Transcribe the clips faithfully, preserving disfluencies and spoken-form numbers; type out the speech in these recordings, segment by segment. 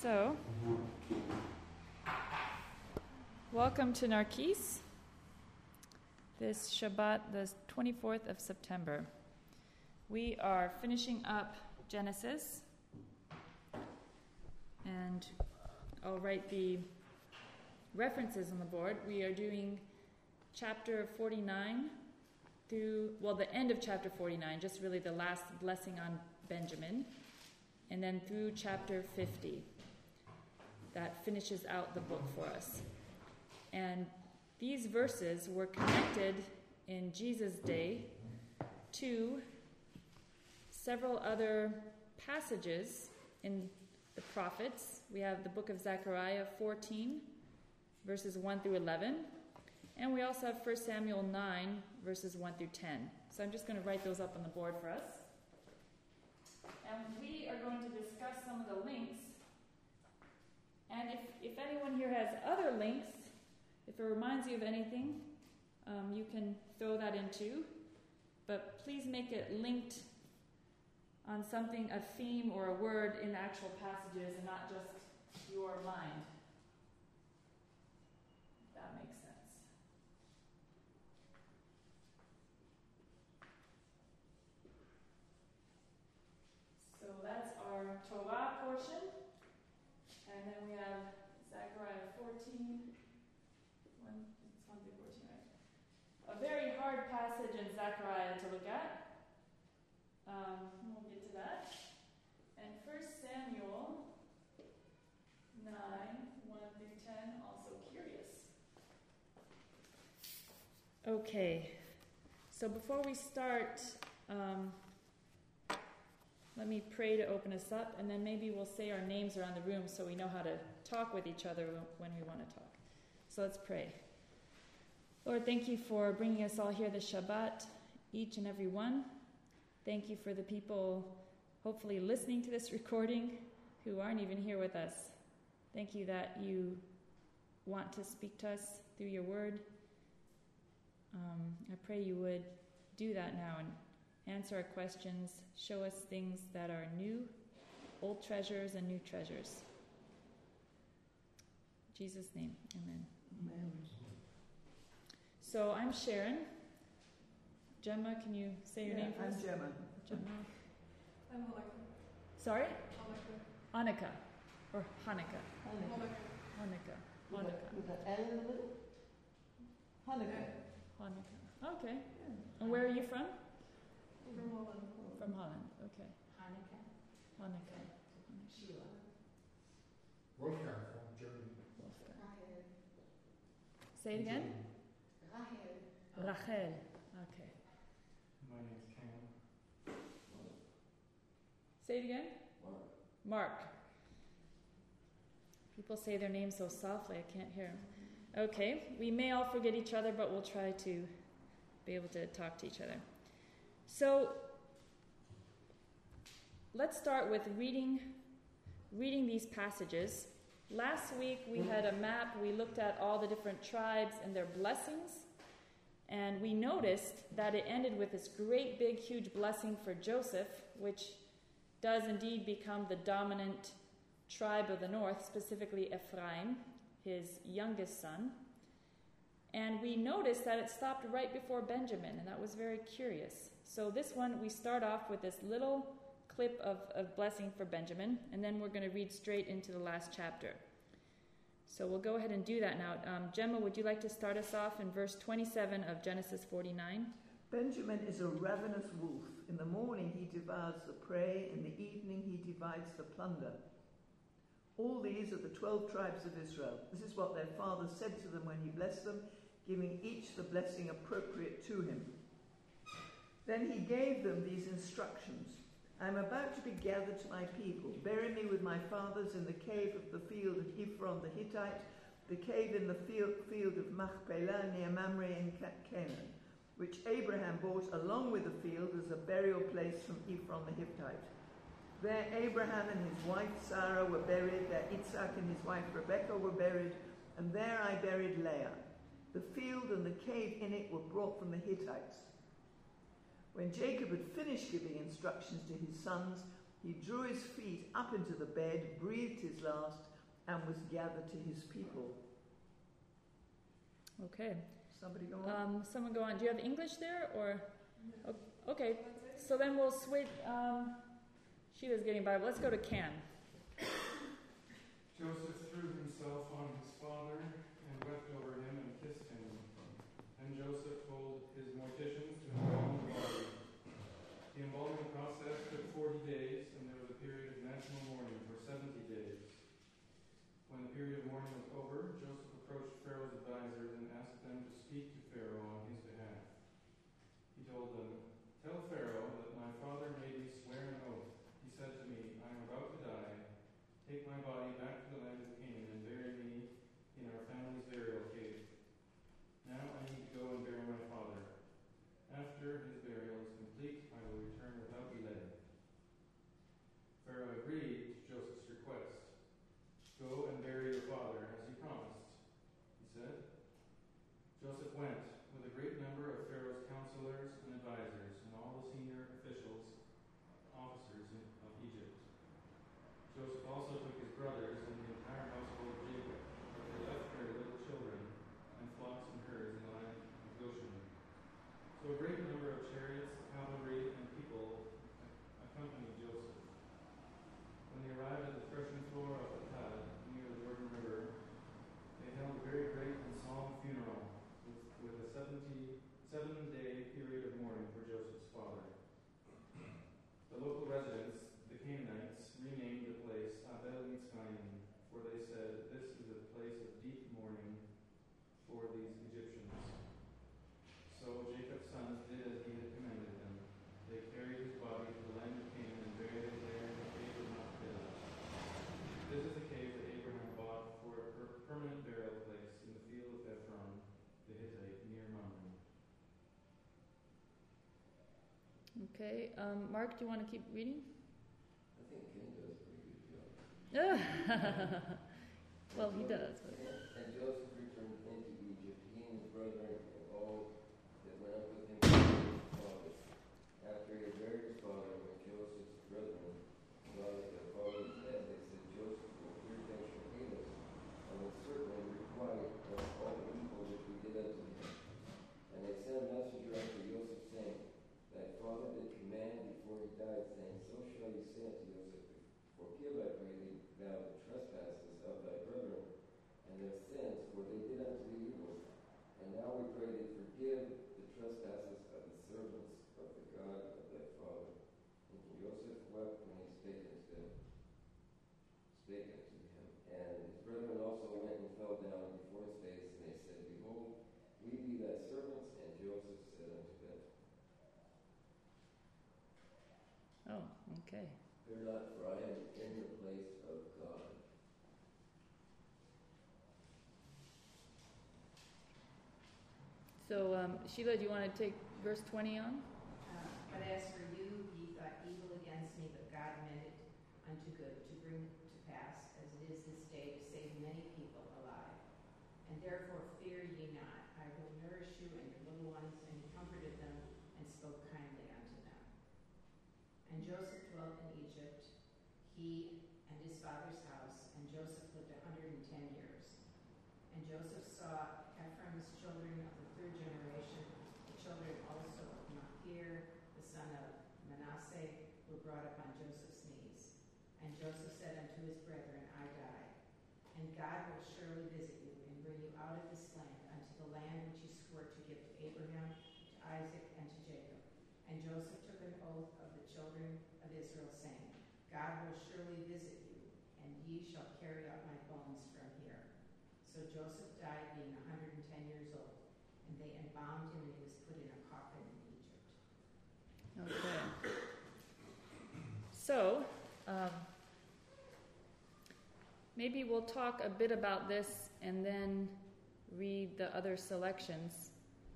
So, welcome to Narkis, this Shabbat, the twenty-fourth of September. We are finishing up Genesis, and I'll write the references on the board. We are doing chapter forty-nine through, well, the end of chapter forty-nine, just really the last blessing on Benjamin, and then through chapter fifty. That finishes out the book for us. And these verses were connected in Jesus' day to several other passages in the prophets. We have the book of Zechariah fourteen, verses one through eleven. And we also have First Samuel nine, verses one through ten. So I'm just going to write those up on the board for us. And we are going to discuss some of the links. And if, if anyone here has other links, if it reminds you of anything, um, you can throw that in too. But please make it linked on something, a theme or a word in the actual passages and not just your mind. If that makes sense. So that's our Torah portion. And then we have Zechariah fourteen. One, it's one through fourteen, right? A very hard passage in Zechariah to look at. Um, we'll get to that. And First Samuel nine, one through ten, also curious. Okay, so before we start, um, let me pray to open us up, and then maybe we'll say our names around the room so we know how to talk with each other when we want to talk. So let's pray. Lord, thank you for bringing us all here this Shabbat, each and every one. Thank you for the people hopefully listening to this recording who aren't even here with us. Thank you that you want to speak to us through your word. Um, I pray you would do that now and answer our questions, show us things that are new, old treasures and new treasures. In Jesus' name, amen. Amen. So I'm Sharon. Gemma, can you say your yeah, name for I'm us? Gemma. Gemma. I'm Hanukkah. Sorry? Hanukkah. Annika. Or Hanukkah. Hanukkah. Hanukkah. With, Hanukkah. a, with an L in the middle? Hanukkah. Hanukkah. Okay. Yeah. And where are you from? From Holland. From Holland. Okay. Hanukkah. Hanukkah. Sheila. Wolfgang from Germany. Wolfgang. Rachel. Say it again. Rachel. Rachel. Okay. My name's Cam. Say it again. Mark. Mark. People say their names so softly I can't hear them. Okay. We may all forget each other, but we'll try to be able to talk to each other. So let's start with reading reading these passages. Last week we had a map. We looked at all the different tribes and their blessings. And we noticed that it ended with this great, big, huge blessing for Joseph, which does indeed become the dominant tribe of the north, specifically Ephraim, his youngest son. And we noticed that it stopped right before Benjamin, and that was very curious. So this one, we start off with this little clip of, of blessing for Benjamin, and then we're going to read straight into the last chapter. So we'll go ahead and do that now. Um, Gemma, would you like to start us off in verse twenty-seven of Genesis forty-nine? Benjamin is a ravenous wolf. In the morning he devours the prey, in the evening he divides the plunder. All these are the twelve tribes of Israel. This is what their father said to them when he blessed them, giving each the blessing appropriate to him. Then he gave them these instructions. I am about to be gathered to my people. Bury me with my fathers in the cave of the field of Ephron the Hittite, the cave in the field, field of Machpelah near Mamre in Canaan, which Abraham bought along with the field as a burial place from Ephron the Hittite. There Abraham and his wife Sarah were buried, there Isaac and his wife Rebekah were buried, and there I buried Leah. The field and the cave in it were brought from the Hittites. When Jacob had finished giving instructions to his sons, He drew his feet up into the bed, breathed his last, and was gathered to his people. Okay. Somebody go on? Um, someone go on. Do you have English there, or? o- Okay. So then we'll switch. Um, Sheila's getting Bible. Let's go to Cam. Joseph threw himself on his father and wept over him and kissed him. And Joseph told his morticians to embalm the body. The embalming process took forty days, and there was a period of national mourning for seventy days. When the period of mourning was over, Joseph approached Pharaoh's advisors and asked them to speak to Pharaoh on his behalf. He told them, "Tell Pharaoh that my father made me swear an oath. He said to me, I am about to die. Take my body back to the land of Canaan and bury me in our family's burial cave. Now I need to go and bury my father. After his burial is complete, I will return without delay." Pharaoh agreed to Joseph's request. "Go and bury your father, as you promised," he said. Joseph went with a great number of Pharaoh's counselors and advisors and all the senior officials, officers of Egypt. Joseph also took his brothers and the entire household of Jacob, but they left their little children and flocks and herds in the land of Goshen. So a great number of chariots, cavalry, and people accompanied Joseph. When they arrived at the threshing floor of Atad, near the Jordan River, they held a very great and solemn funeral with, with a seventy, seven-day period of mourning for Joseph's father. The local residents, the Canaanites, renamed the place Abel Mitzrayim, for they said, "This is a place of deep mourning for these Egyptians." So Jacob's sons did as he had commanded them. They carried his body to the land of Canaan and buried it there in the cave of Machpelah. This is the cave that Abraham bought for a per- permanent burial place in the field of Ephron, the Hittite, near Mamre. Okay. Um, Mark, do you want to keep reading? I think Ken does a pretty good job. Well, he does. But. And Joseph returned into Egypt, he and his brethren and all that went up with him to his father. After he had buried his father, when Joseph's brethren saw that their father was dead, they said, "Joseph will hear they shall hate us, and will certainly requite us all the evil which we did unto him." And they sent a messenger unto Joseph, saying, "Thy father did command before he died, saying, So shall you say unto Joseph, Forgive, I pray thee, thou the trespasses of thy brethren, and their sins, for they did unto thee evil. And now we pray thee, forgive the trespasses of the servants of the God of thy father." And Joseph wept when he spake unto them, spake unto him. And his brethren also went and fell down before his face, and they said, "Behold, we be thy servants." And Joseph said unto them, Oh, okay. "Fear not, for I am in the place of God." So, um, Sheila, do you want to take verse twenty on? Uh, But as for you, ye thought evil against me, but God meant it unto good, to bring to pass, as it is this day, to save many people alive. And therefore fear ye not. I will nourish you and your little ones. And he comforted them and spoke kindly unto them. And Joseph dwelt in Egypt, he and his father's house, and Joseph lived a hundred and ten years. And Joseph saw Ephraim's children of the third generation, the children also of Machir, the son of Manasseh, were brought up on Joseph's knees. And Joseph said unto his brethren, I die, and God will surely visit you and bring you out of this land unto the land which he swore to give to Abraham, to Isaac, and to Jacob. And Joseph took an oath of the children of Israel, saying, God will surely visit you, and ye shall carry out my bones from here. So Joseph died, being a hundred and ten years old, and they embalmed him, and he was put in a coffin in Egypt. Okay. So, um, maybe we'll talk a bit about this and then read the other selections.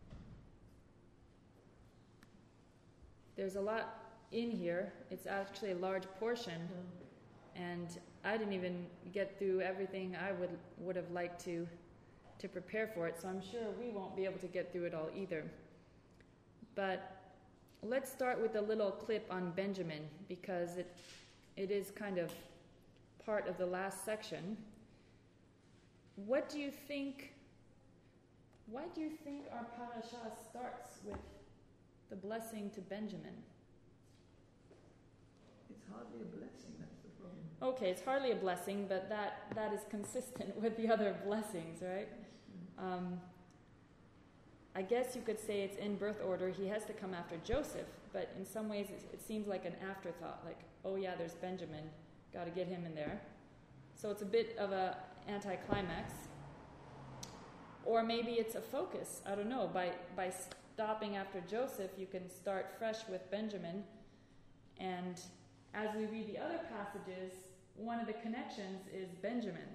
There's a lot in here. It's actually a large portion, and I didn't even get through everything I would would have liked to to prepare for it, so I'm sure we won't be able to get through it all either. But let's start with a little clip on Benjamin, because it it is kind of part of the last section. What do you think, why do you think our parasha starts with the blessing to Benjamin? It's hardly a blessing, that's the problem. Okay, it's hardly a blessing, but that, that is consistent with the other blessings, right? Um, I guess you could say it's in birth order. He has to come after Joseph, but in some ways it, it seems like an afterthought, like, oh yeah, there's Benjamin, got to get him in there. So it's a bit of a anticlimax. Or maybe it's a focus, I don't know. By, by stopping after Joseph, you can start fresh with Benjamin. And as we read the other passages, one of the connections is Benjamin.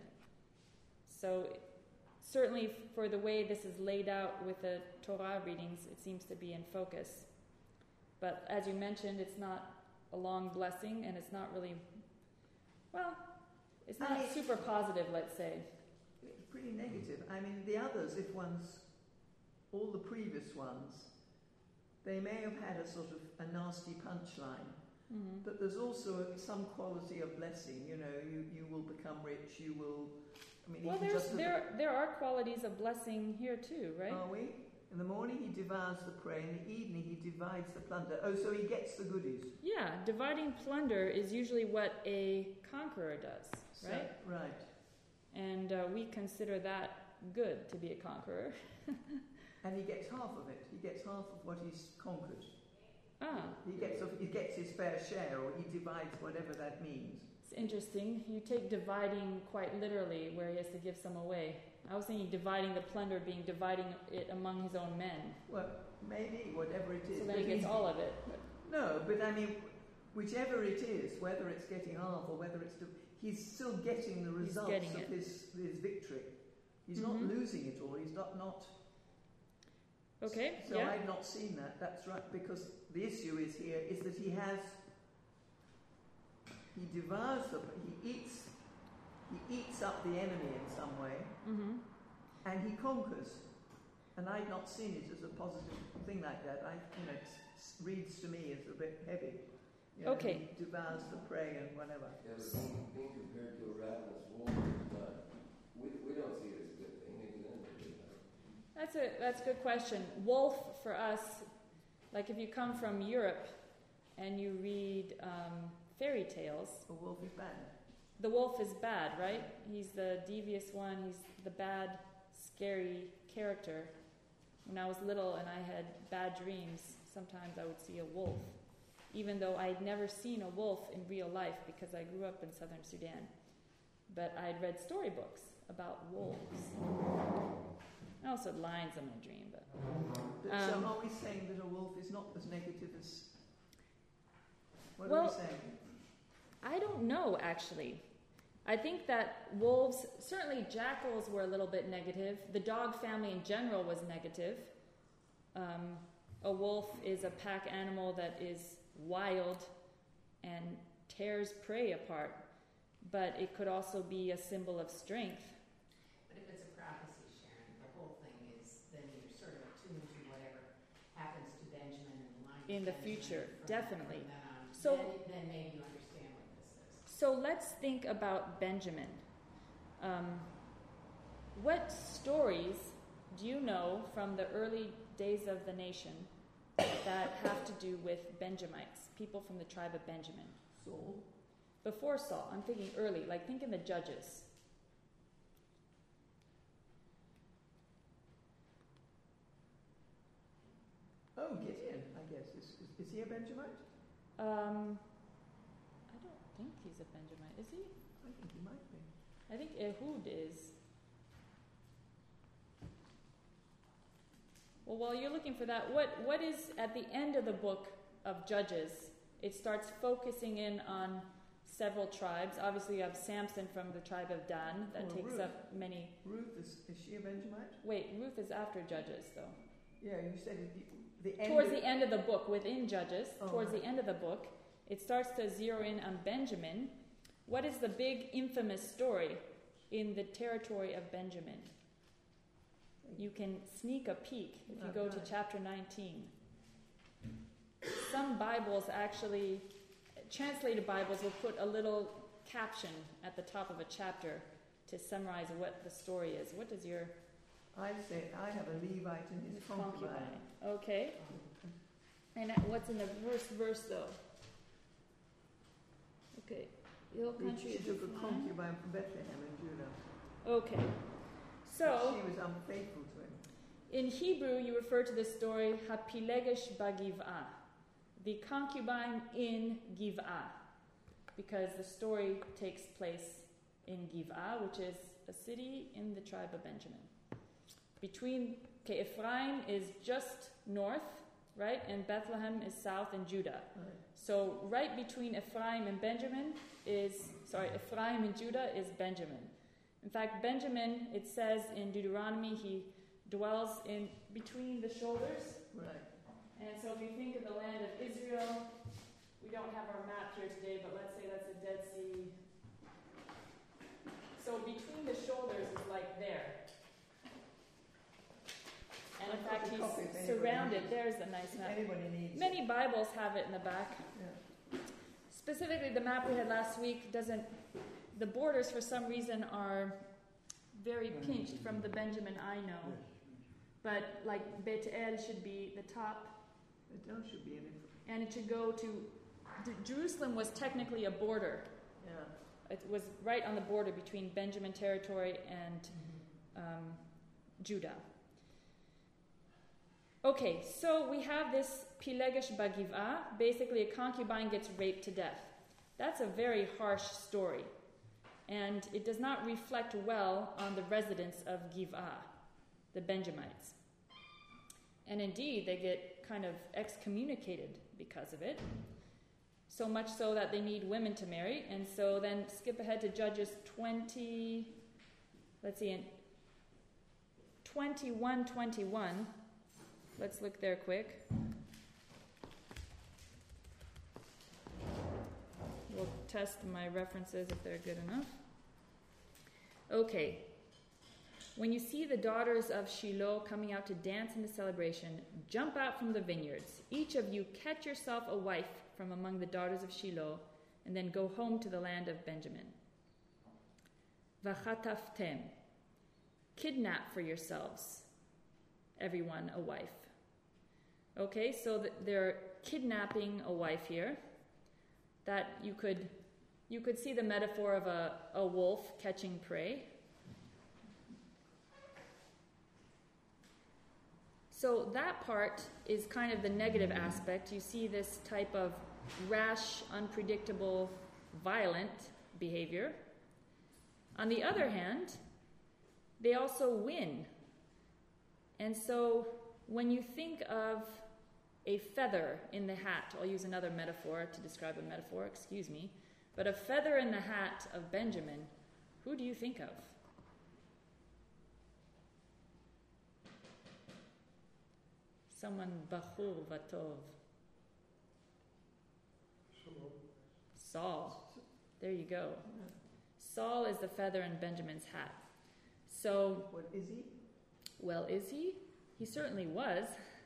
So certainly for the way this is laid out with the Torah readings, it seems to be in focus. But as you mentioned, it's not a long blessing, and it's not really, well, it's not I mean, super positive, let's say. It's pretty negative. I mean, the others, if one's, all the previous ones, they may have had a sort of a nasty punchline. Mm-hmm. But there's also some quality of blessing. You know, you, you will become rich, you will... I mean, Well, you can there's, just look there at- there are qualities of blessing here too, right? Are we? In the morning he devours the prey, in the evening he divides the plunder. Oh, so he gets the goodies. Yeah, dividing plunder is usually what a conqueror does, right? So, right. And uh, we consider that good, to be a conqueror. And he gets half of it. He gets half of what he's conquered. Ah, He gets, he gets his fair share, or he divides whatever that means. it's interesting. You take dividing quite literally, where he has to give some away. I was thinking dividing the plunder being dividing it among his own men. Well, maybe, whatever it is. So then but he gets he's- all of it. No, but I mean, whichever it is, whether it's getting half or whether it's... Di- he's still getting the He's results getting of it. his, his victory. He's Mhm. not losing it all. He's not... not Okay, So yeah. I've not seen that. That's right, because the issue is here is that he has, he devours the, he eats, he eats up the enemy in some way, Mm-hmm. and he conquers. And I've not seen it as a positive thing like that. I, you know, it s- reads to me as a bit heavy. You know, Okay. He devours the prey and whatever. Yeah, but being, being compared to a ravenous wolf is not, we, we don't see it as a good thing. Maybe then they do that. That's a that's a good question. Wolf for us, like if you come from Europe and you read um, fairy tales, A wolf is bad. the wolf is bad, right? He's the devious one. He's the bad, scary character. When I was little and I had bad dreams, sometimes I would see a wolf, even though I'd never seen a wolf in real life because I grew up in southern Sudan. But I'd read storybooks about wolves. I also had lions in my dream, but But Um, so are we saying that a wolf is not as negative as... What are Well, we saying? I don't know, actually. I think that wolves, certainly jackals were a little bit negative. The dog family in general was negative. Um, a wolf is a pack animal that is wild and tears prey apart, but it could also be a symbol of strength. But if it's a prophecy, Sharon, the whole thing is then you're sort of attuned to whatever happens to Benjamin and the line of In the Benjamin future, from- definitely. From then on. So- then, then maybe you understand what this is. So let's think about Benjamin. Um, what stories do you know from the early days of the nation that have to do with Benjamites, people from the tribe of Benjamin? Saul? Before Saul, I'm thinking early, like think in the Judges. Oh, Gideon, I guess. Is, is, is he a Benjamite? Um, I don't think he's a Benjamite, is he? I think he might be. I think Ehud is. Well, while you're looking for that, what what is at the end of the book of Judges? It starts focusing in on several tribes. Obviously, you have Samson from the tribe of Dan that Oh, takes Ruth. up many. Ruth, is, is she a Benjamite? Wait, Ruth is after Judges, though. Yeah, you said it, the end Towards of, the end of the book, within Judges, Oh, towards right. the end of the book, it starts to zero in on Benjamin. What is the big infamous story in the territory of Benjamin? You can sneak a peek if you go to Okay. chapter nineteen. Some Bibles actually translated Bibles will put a little caption at the top of a chapter to summarize what the story is. What does your I say I have a Levite and his concubine. Okay. And what's in the first verse though? Okay. Hill country She is took a fine. concubine from Bethlehem in Judah. Okay. So she was unfaithful to him. in Hebrew, you refer to this story Hapilegesh Bagiv'ah, the concubine in Giv'ah, because the story takes place in Giv'ah, which is a city in the tribe of Benjamin. Between, okay, Ephraim is just north, right, and Bethlehem is south in Judah. Right. So right between Ephraim and Benjamin is, sorry, Ephraim and Judah is Benjamin. In fact, Benjamin, it says in Deuteronomy, he dwells in between the shoulders. Right. And so if you think of the land of Israel, we don't have our map here today, but let's say that's the Dead Sea. So between the shoulders is like there. And in fact, he's surrounded. There's a nice map. Anybody needs Many Bibles have it in the back. Yeah. Specifically, the map we had last week doesn't, the borders for some reason are very pinched from the Benjamin I know. But like Beit El should be the top, It does should be in it. and it should go to, D- Jerusalem was technically a border. Yeah. It was right on the border between Benjamin territory and um, Judah. Okay, so we have this Pilegesh Bagiv'ah. Basically, a concubine gets raped to death. That's a very harsh story, and it does not reflect well on the residents of Giv'ah, the Benjamites. And indeed, they get kind of excommunicated because of it, so much so that they need women to marry. And so then skip ahead to Judges twenty, let's see, in twenty-one twenty-one. Let's look there quick. We'll test my references if they're good enough. Okay. When you see the daughters of Shiloh coming out to dance in the celebration, jump out from the vineyards. Each of you catch yourself a wife from among the daughters of Shiloh, and then go home to the land of Benjamin. V'chataftem. Kidnap for yourselves, everyone, a wife. Okay, so th- they're kidnapping a wife here. That you could you could see the metaphor of a, a wolf catching prey. So that part is kind of the negative aspect. You see this type of rash, unpredictable, violent behavior. On the other hand, they also win. And so when you think of a feather in the hat, I'll use another metaphor to describe a metaphor, excuse me, but a feather in the hat of Benjamin, who do you think of? Someone Bachur Vatov. Saul. There you go. Saul is the feather in Benjamin's hat. So, What is he? well, is he? He certainly was.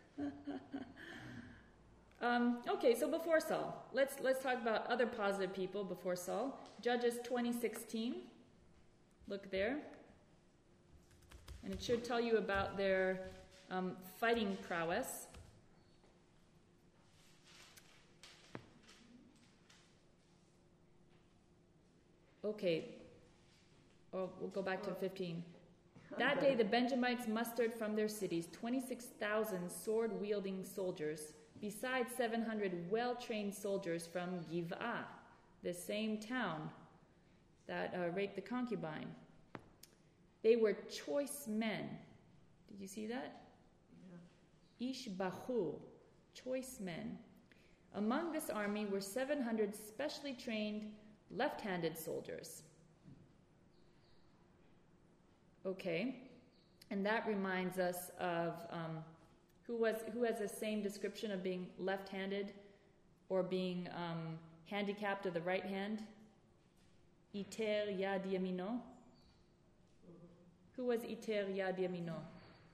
um, okay, so before Saul, let's let's talk about other positive people before Saul. Judges twenty sixteen. Look there, and it should tell you about their um, fighting prowess. Okay, oh, we'll go back to fifteen. That day the Benjamites mustered from their cities twenty-six thousand sword-wielding soldiers, besides seven hundred well-trained soldiers from Giv'ah, the same town that uh, raped the concubine. They were choice men. Did you see that? Yeah. Ish Bachur, choice men. Among this army were seven hundred specially trained left-handed soldiers. Okay, and that reminds us of um, who was who has the same description of being left-handed or being um, handicapped of the right hand. Iter yad yamino. Who was Iter yad yamino?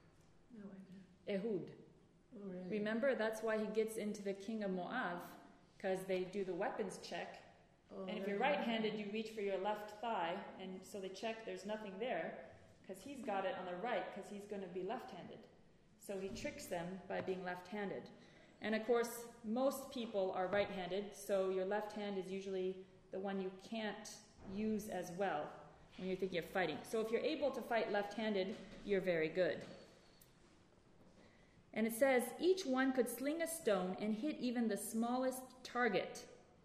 No idea. Ehud. Oh, really? Remember, that's why he gets into the king of Moab, because they do the weapons check. Oh, And if there you're you go. right-handed, you reach for your left thigh, and so they check there's nothing there, because he's got it on the right, because he's going to be left-handed. So he tricks them by being left-handed. And of course, most people are right-handed, so your left hand is usually the one you can't use as well when you're thinking of fighting. So if you're able to fight left-handed, you're very good. And it says, each one could sling a stone and hit even the smallest target.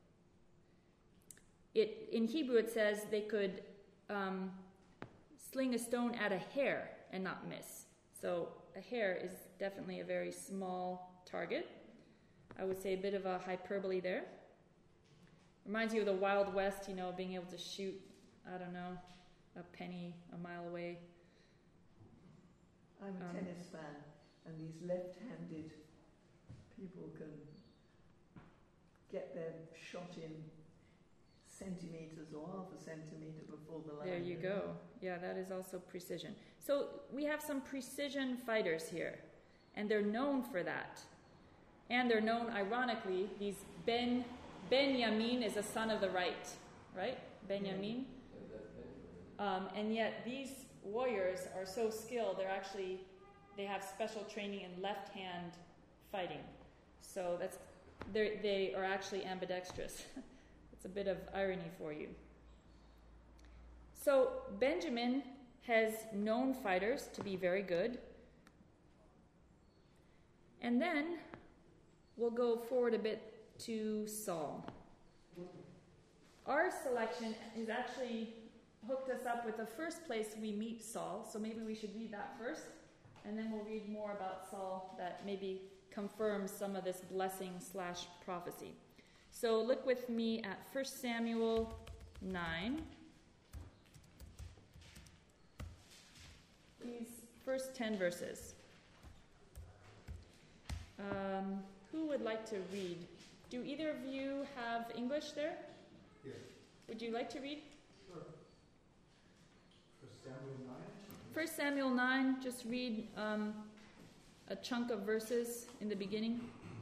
It, in Hebrew it says they could um, sling a stone at a hair and not miss. So a hair is definitely a very small target. I would say a bit of a hyperbole there. Reminds you of the Wild West, you know, being able to shoot, I don't know, a penny a mile away. I'm a Um, tennis fan, and these left-handed people can get their shot in centimeters or half a centimeter before the line. There you go. Yeah, that is also precision. So we have some precision fighters here, and they're known for that. And they're known, ironically, these Ben Benjamin is a son of the right, right? Benjamin. Um, and yet these warriors are so skilled, they're actually, they have special training in left-hand fighting. So that's, they they are actually ambidextrous. It's a bit of irony for you. So Benjamin has known fighters to be very good. And then we'll go forward a bit to Saul. Our selection is actually hooked us up with the first place we meet Saul, so maybe we should read that first, and then we'll read more about Saul that maybe confirms some of this blessing slash prophecy. So look with me at First Samuel nine. These first ten verses. Um, who would like to read? Do either of you have English there? Yes. Would you like to read? Sure. First Samuel nine. First Samuel nine, just read um, a chunk of verses in the beginning.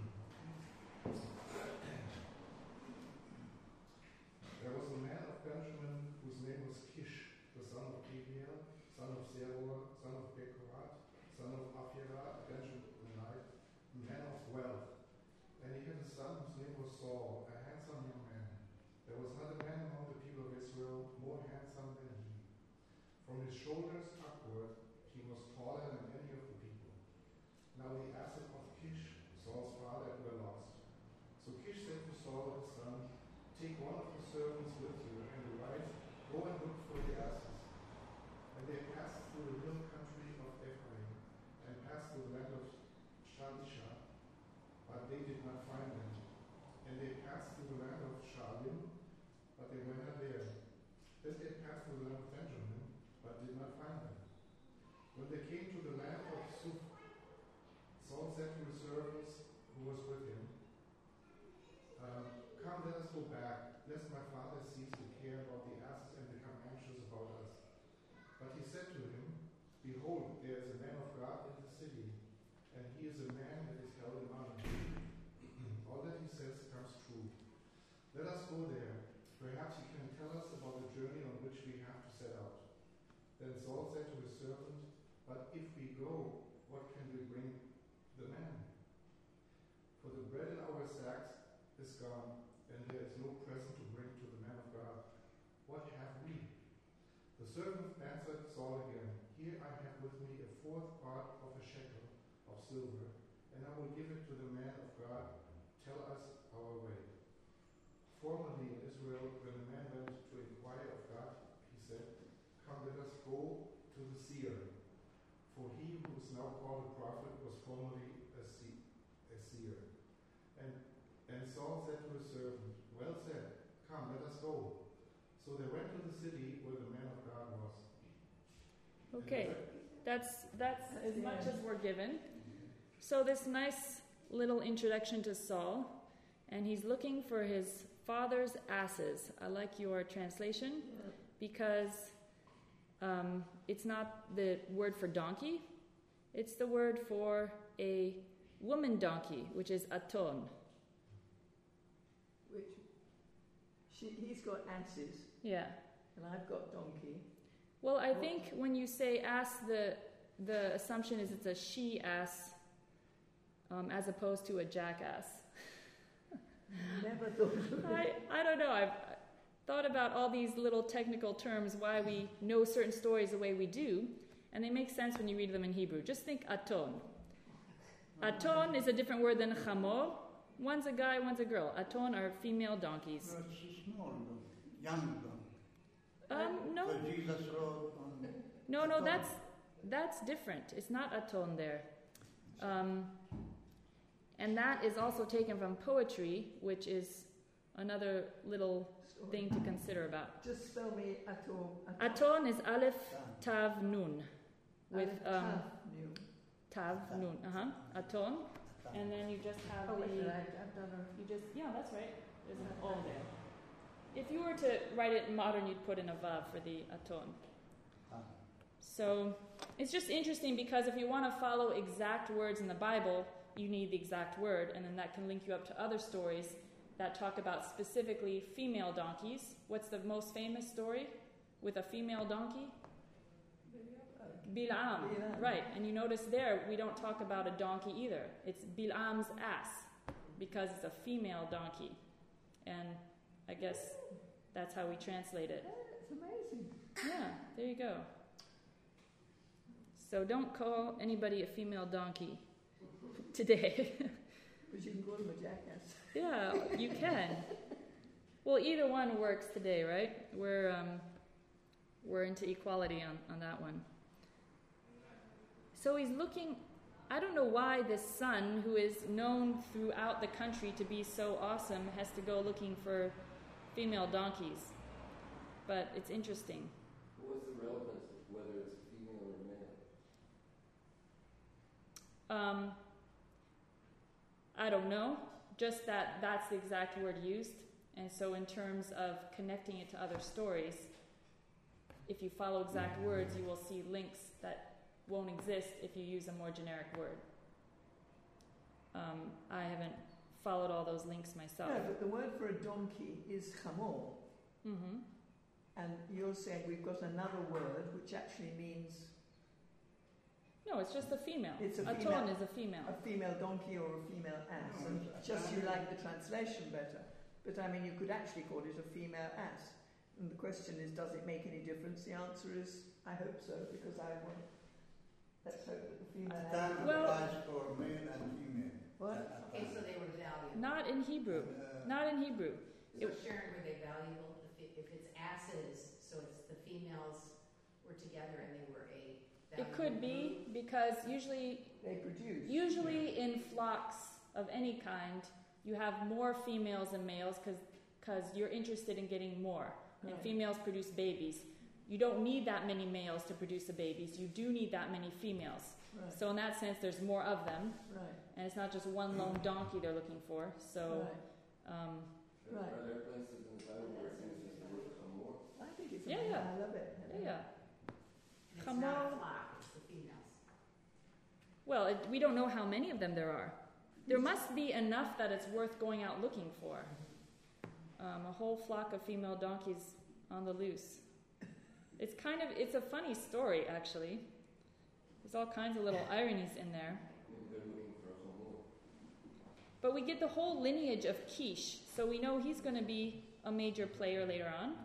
There was a man of Benjamin whose name was Kish, the son of Gibeah, son of Zeror, son of Bechorat, son of Aphiah, a Benjaminite, a man of wealth. And he had a son whose name was Saul, a handsome young man. There was not a man among the people of Israel more handsome than he. From his shoulders upward, he was taller than any of the people. Now the asses of Kish, Saul's father, were lost. So Kish said to Saul his son, take one of the servants with you and arise, go and look for the asses. And they passed through the hill country of Ephraim and passed through the land of Shalisha, but they did not find them. And they passed through the land of Shaalim, but they were not there. Then they passed through the land of Benjamin, but did not find them. When they came to the land of Suf, Saul said to his servants who was with him, um, come, let us go back, lest my father cease to care about the asses and become anxious about us. But he said to him, behold, there is a man of God in the city, and he is a man that is held in honor. All that he says comes true. Let us go there. Perhaps he can tell us about the journey on which we have to set out. Then Saul said to his servant, but if we go, what can we bring the man? For the bread in our sacks is gone, and there is no present to bring to the man of God. What have we? The servant answered Saul again, here I have with me a fourth part of a shekel of silver, and I will give it to the man of God. Tell us our way. Formerly in Israel, when a man went to inquire of God, he said, come, let us go to the seer. For he who is now called a prophet was formerly a, se- a seer. And, and Saul said to his servant, well said, come, let us go. So they went to the city where the man of God was. Okay, that's that's That's as the much end. as we're given. So this nice little introduction to Saul, and he's looking for his father's asses. I like your translation Yeah. because um, it's not the word for donkey, it's the word for a woman donkey, which is aton. She, he's got asses, Yeah. and I've got donkey. Well, I What- think when you say ass, the the assumption is it's a she ass, um, as opposed to a jackass. Never thought of it. I I don't know. I've thought about all these little technical terms, why we know certain stories the way we do, and they make sense when you read them in Hebrew. Just think aton. Aton is a different word than chamor. One's a guy, one's a girl. Aton are female donkeys. No, it's a small dog, young dog. Um, no, So Jesus rode on. no, no. aton. That's that's different. It's not aton there. Um, and that is also taken from poetry, which is another little Sorry. thing to consider about. Just spell me atom. Aton is aleph tav nun, with um, New. tav nun. Uh huh. Aton, and then you just have Oh, wait a the. minute, I've, I've done a... You just yeah, that's right. There's an O there. If you were to write it in modern, you'd put in a vav for the aton. Ah. So it's just interesting because if you want to follow exact words in the Bible, you need the exact word, and then that can link you up to other stories that talk about specifically female donkeys. What's the most famous story with a female donkey? Bil'am, Bil'am. right. And you notice there, we don't talk about a donkey either. It's Bil'am's ass, because it's a female donkey. And I guess that's how we translate it. It's amazing. Yeah, there you go. So don't call anybody a female donkey today. But you can call him a jackass. Yeah, you can. Well, either one works today, right? We're um, we're into equality on, on that one. So he's looking. I don't know why this son, who is known throughout the country to be so awesome, has to go looking for female donkeys. But it's interesting. What's the relevance of whether it's female or male? Um, I don't know. Just that that's the exact word used. And so in terms of connecting it to other stories, if you follow exact words, you will see links that won't exist if you use a more generic word. Um, I haven't followed all those links myself. No, but the word for a donkey is chamor. Mm-hmm. And you're saying we've got another word which actually means No, it's just a female. It's a a female. ton is a female. a female donkey or a female ass. No, And it's- just you like the translation better. But I mean, you could actually call it a female ass. And the question is, does it make any difference? The answer is, I hope so, because I want. Let's hope that the female ass. Atan Well- applies for male and female. What? Okay, so they were valuable. Not in Hebrew. Uh, Not in Hebrew. So It- Sharon, were they valuable? If, it, if it's asses, so it's the females were together and they were a valuable It could be because usually They produce. Usually in flocks of any kind, you have more females than males because you're interested in getting more. And Right. females produce babies. You don't need that many males to produce the babies. You do need that many females. Right. So in that sense, there's more of them. Right. And it's not just one lone donkey they're looking for. So, Right. um, Right. Are there places in the Bible where it uses the word chamor? I think it's. Yeah, amazing. yeah. I love it. yeah, yeah. And it's Come not on. a flock, it's the females. Well, it, we don't know how many of them there are. There must be enough that it's worth going out looking for. Um, a whole flock of female donkeys on the loose. It's kind of, it's a funny story, actually. There's all kinds of little ironies in there. Maybe they're looking for a chamor. But we get the whole lineage of Kish, so we know he's going to be a major player later on.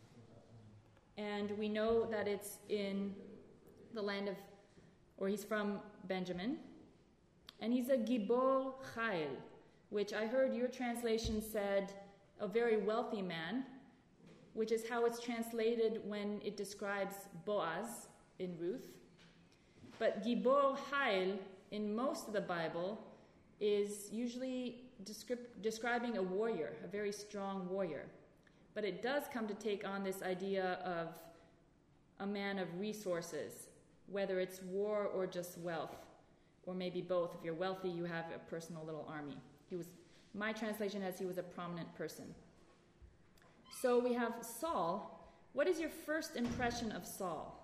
And we know that it's in the land of, or he's from Benjamin. And he's a Gibor Chayil, which I heard your translation said a very wealthy man, which is how it's translated when it describes Boaz in Ruth. But Gibor Chayil in most of the Bible is usually descrip- describing a warrior, a very strong warrior. But it does come to take on this idea of a man of resources, whether it's war or just wealth, or maybe both. If you're wealthy, you have a personal little army. He was, my translation has he was a prominent person. So we have Saul. What is your first impression of Saul?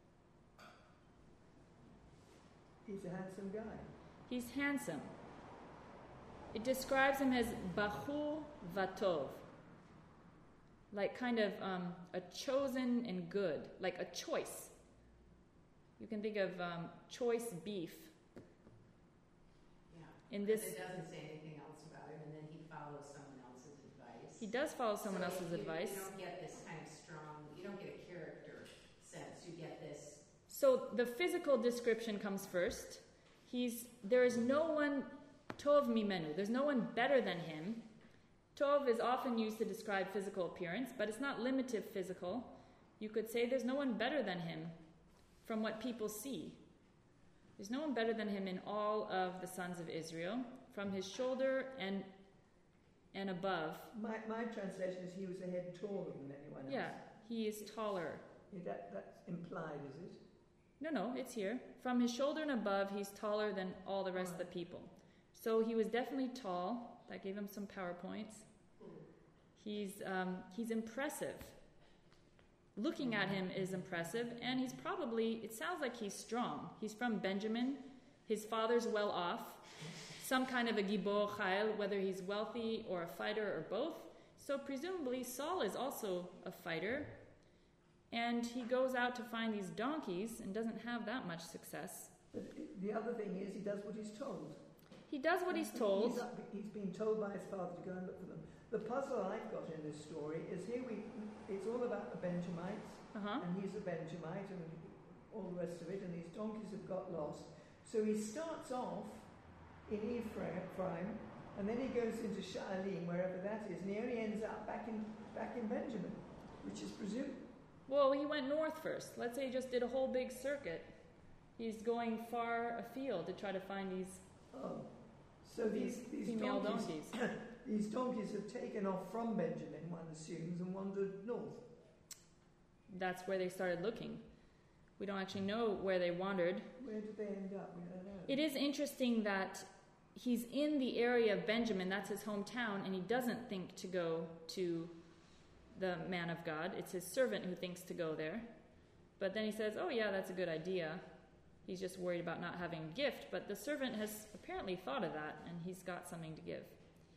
He's a handsome guy. He's handsome. It describes him as Bachur Vatov. like kind of um, a chosen and good, like a choice. You can think of um, choice beef. Yeah. In Because this, it doesn't say anything else about him, and then he follows someone else's advice. he does follow someone So else's you, advice. You don't get this kind of strong, you don't get a character sense, you get this. So the physical description comes first. He's there is no one tov mimenu. There's no one better than him. Tov is often used to describe physical appearance, but it's not limited physical. You could say there's no one better than him from what people see. There's no one better than him in all of the sons of Israel, from his shoulder and and above. My, my translation is he was a head taller than anyone else. Yeah, he is taller. Yeah, that, that's implied, is it? No, no, it's here. From his shoulder and above, he's taller than all the rest of the people. So he was definitely tall. That gave him some PowerPoints. He's um, he's impressive. Looking at him is impressive, and he's probably, it sounds like he's strong. He's from Benjamin. His father's well off. Some kind of a gibor chayil, whether he's wealthy or a fighter or both. So presumably Saul is also a fighter. And he goes out to find these donkeys and doesn't have that much success. But the other thing is he does what he's told. He does what he's told. He's, up, he's been told by his father to go and look for them. The puzzle I've got in this story is here we, it's all about the Benjamites, Uh-huh. and he's a Benjamite and all the rest of it, and these donkeys have got lost. So he starts off in Ephraim, and then he goes into Sha'alim, wherever that is, and he only ends up back in back in Benjamin, which is presumed. Well, he went north first. Let's say he just did a whole big circuit. He's going far afield to try to find these Oh, so these these female donkeys, donkeys. these donkeys have taken off from Benjamin, one assumes, and wandered north. That's where they started looking. We don't actually know where they wandered. Where did they end up? We don't know. It is interesting that he's in the area of Benjamin, that's his hometown, and he doesn't think to go to the man of God. It's his servant who thinks to go there. But then he says, oh yeah, that's a good idea. He's just worried about not having a gift, but the servant has apparently thought of that, and he's got something to give.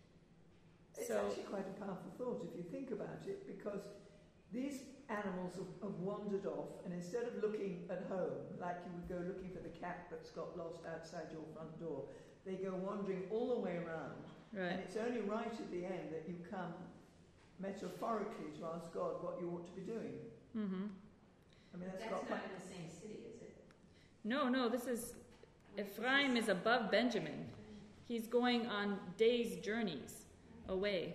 It's So, actually quite a powerful thought if you think about it, because these animals have, have wandered off, and instead of looking at home, like you would go looking for the cat that's got lost outside your front door, they go wandering all the way around. right. And it's only right at the end that you come metaphorically to ask God what you ought to be doing. Mm-hmm. I mean, that's, That's got not quite... in the same city, is it? No, no, this is, Ephraim is above Benjamin. He's going on days' journeys away.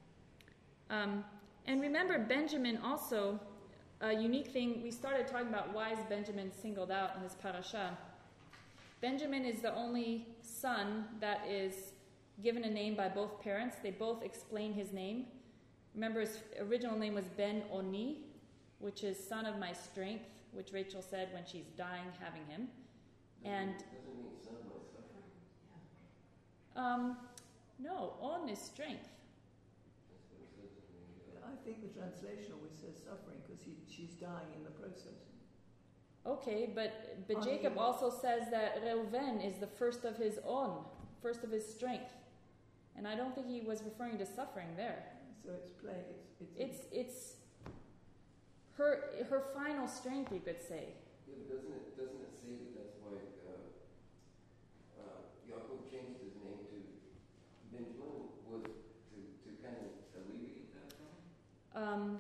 Um, and remember, Benjamin also, a unique thing, we started talking about why is Benjamin singled out in this parasha. Benjamin is the only son that is given a name by both parents. They both explain his name. Remember, his original name was Ben-Oni, which is son of my strength, which Rachel said when she's dying having him. And Doesn't mean son of my suffering. um, no, on is strength. That's what it says in the. Uh, I think the translation always says suffering, because she's dying in the process. Okay, but but On Jacob you. also says that Reuven is the first of his on, first of his strength, and I don't think he was referring to suffering there. So it's play. It's it's, It's it's her her final strength, you could say. Yeah, but doesn't it doesn't it say that that's why uh, uh, Yaakov changed his name to Benjamin was to, to kind of alleviate that problem? Um,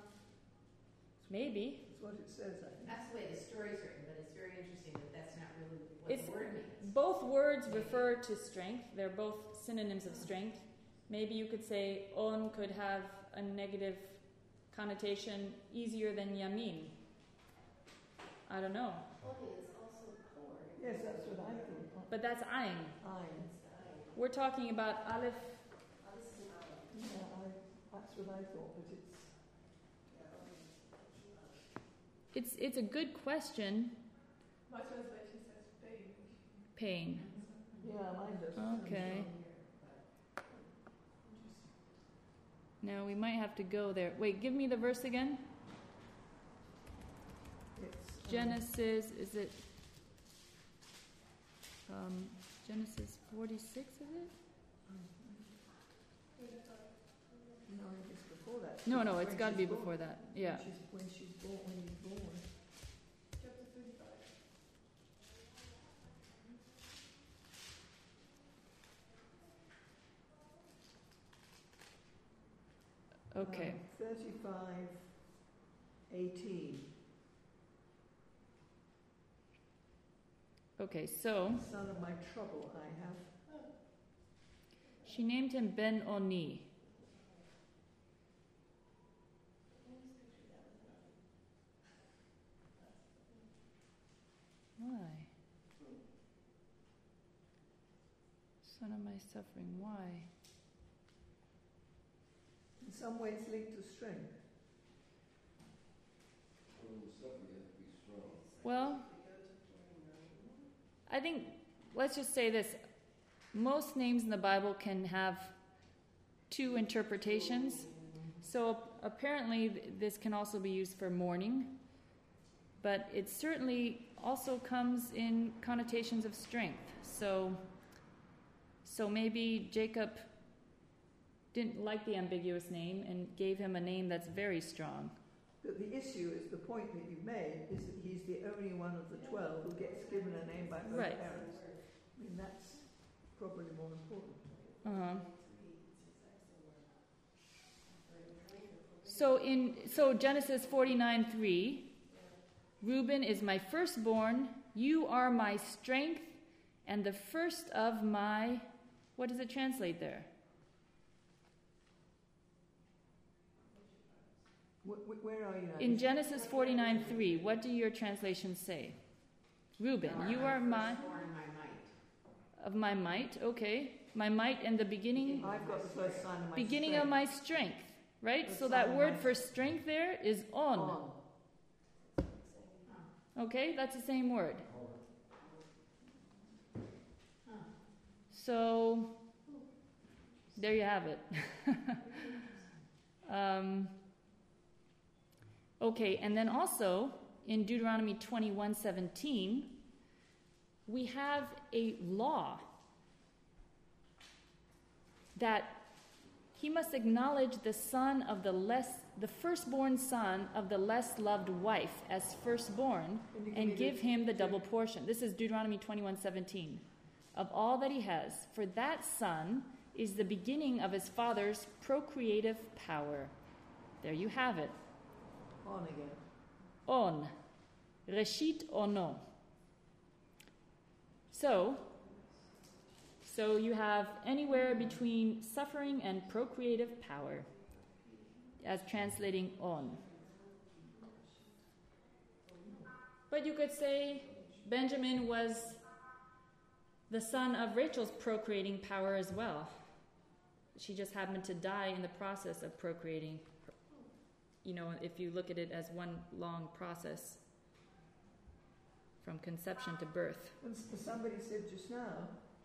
maybe. it's what it says, I think. That's the way the story's written, but it's very interesting that that's not really what It's- the word means. Both words refer to strength. They're both synonyms of strength. Maybe you could say on could have a negative connotation easier than yamin. I don't know. Yes, that's what I thought. But that's ayin. Ayin. We're talking about aleph. Yeah, I, that's what I thought, but it's... It's it's a good question. My translation says pain. Pain. Yeah, mine does. Okay. Now we might have to go there. Wait, give me the verse again. It's, um, Genesis, is it um, Genesis forty-six, is it? No, I think it's before before that. No, no, it's When got to she's be born. before that. Yeah. When she's, when she's born, when he's born. Chapter thirty-five. Okay. Um, thirty-five, eighteen. Okay, so Son of my trouble I have. she named him Ben Oni. Why? Son of my suffering, why? In some ways linked to strength. When you suffer, you have to be strong. Well, I think, let's just say this. Most names in the Bible can have two interpretations. So apparently th- this can also be used for mourning. But it certainly also comes in connotations of strength. So, so maybe Jacob didn't like the ambiguous name and gave him a name that's very strong. But the issue is, the point that you made, is that he's the only one of the twelve who gets given a name by both Right. parents. I mean, that's probably more important. Uh-huh. So in so Genesis forty-nine three, Reuben is my firstborn, you are my strength, and the first of my, what does it translate there? Wh- wh- where are you now? In Genesis forty-nine three, what do your translations say? Reuben, you are my, Firstborn, my might. of my might, okay. My might in the beginning, I've got the first sign of my beginning strength. of my strength, right? The So that sign of word my- for strength there is on. On. Okay, that's the same word. So, there you have it. um, okay, and then also in Deuteronomy twenty-one seventeen, we have a law that he must acknowledge the son of the less, the firstborn son of the less loved wife as firstborn, Can you and me give the- him the double portion. This is Deuteronomy twenty-one seventeen. Of all that he has, for that son is the beginning of his father's procreative power. There you have it. On again. On. Reshit ono. So, so you have anywhere between suffering and procreative power as translating on. But you could say Benjamin was the son of Rachel's procreating power as well. She just happened to die in the process of procreating. You know, if you look at it as one long process from conception to birth. And s- somebody said just now,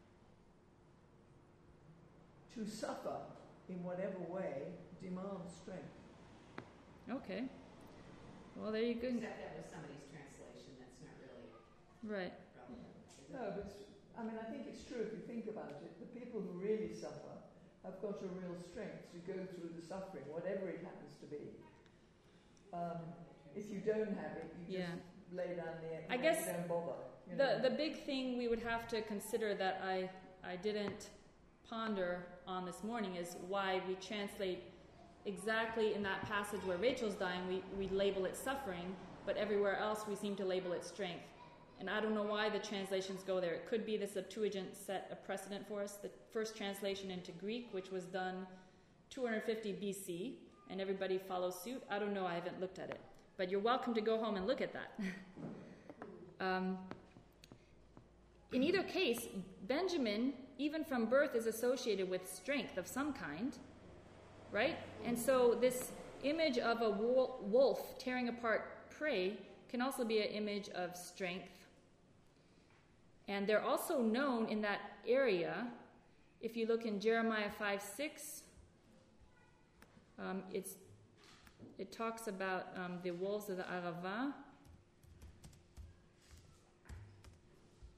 to suffer in whatever way demands strength. Okay. Well, there you go. Except that was somebody's translation, that's not really Right. relevant. is it? No, but it's, I mean, I think it's true if you think about it. The people who really suffer have got a real strength to go through the suffering, whatever it happens to be. Um, if you don't have it, you just Yeah. lay down there. I you guess don't bother. You The know. the big thing we would have to consider that I I didn't ponder on this morning is why we translate exactly in that passage where Rachel's dying, we, we label it suffering, but everywhere else we seem to label it strength. And I don't know why the translations go there. It could be the Septuagint set a precedent for us. The first translation into Greek, which was done two hundred fifty B C, and everybody follows suit. I don't know, I haven't looked at it. But you're welcome to go home and look at that. um, in either case, Benjamin, even from birth, is associated with strength of some kind, right? And so this image of a wol- wolf tearing apart prey can also be an image of strength. And they're also known in that area. If you look in Jeremiah five six, um, it's it talks about um, the wolves of the Arava.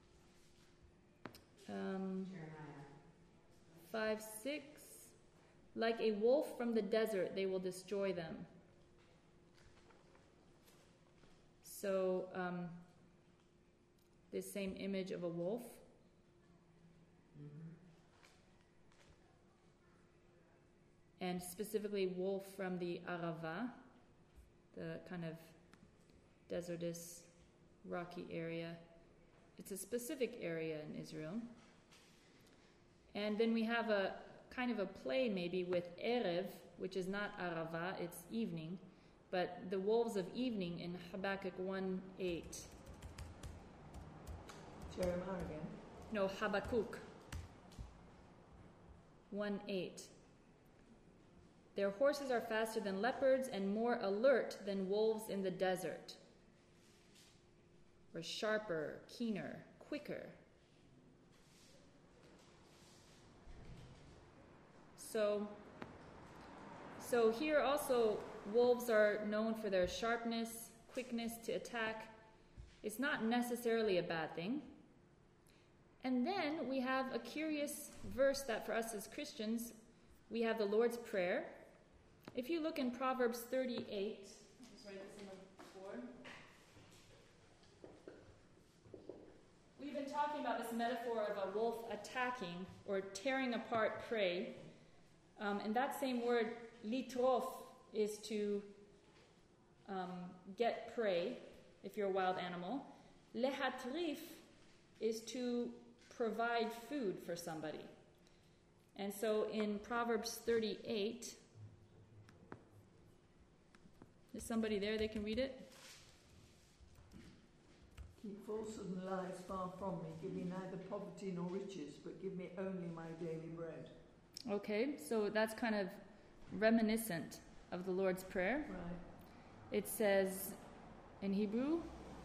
Um, Jeremiah. five six. Like a wolf from the desert, they will destroy them. So, um, this same image of a wolf. Mm-hmm. And specifically wolf from the Arava, the kind of desertous, rocky area. It's a specific area in Israel. And then we have a kind of a play maybe with Erev, which is not Arava, it's evening, but the wolves of evening in Habakkuk one eight. Jeremiah again. No, Habakkuk one eight. Their horses are faster than leopards and more alert than wolves in the desert. Or sharper, keener, quicker. So, so here also wolves are known for their sharpness, quickness to attack. It's not necessarily a bad thing. And then we have a curious verse that for us as Christians, we have the Lord's Prayer. If you look in Proverbs thirty-eight, I'll just write this in the board. We've been talking about this metaphor of a wolf attacking or tearing apart prey. Um, and that same word, litrof, is to um, get prey, if you're a wild animal. Lehatrif is to provide food for somebody. And so in Proverbs thirty-eight, is somebody there that can read it? Keep falsehood and lies far from me. Give me neither poverty nor riches, but give me only my daily bread. Okay, so that's kind of reminiscent of the Lord's Prayer. Right. It says in Hebrew,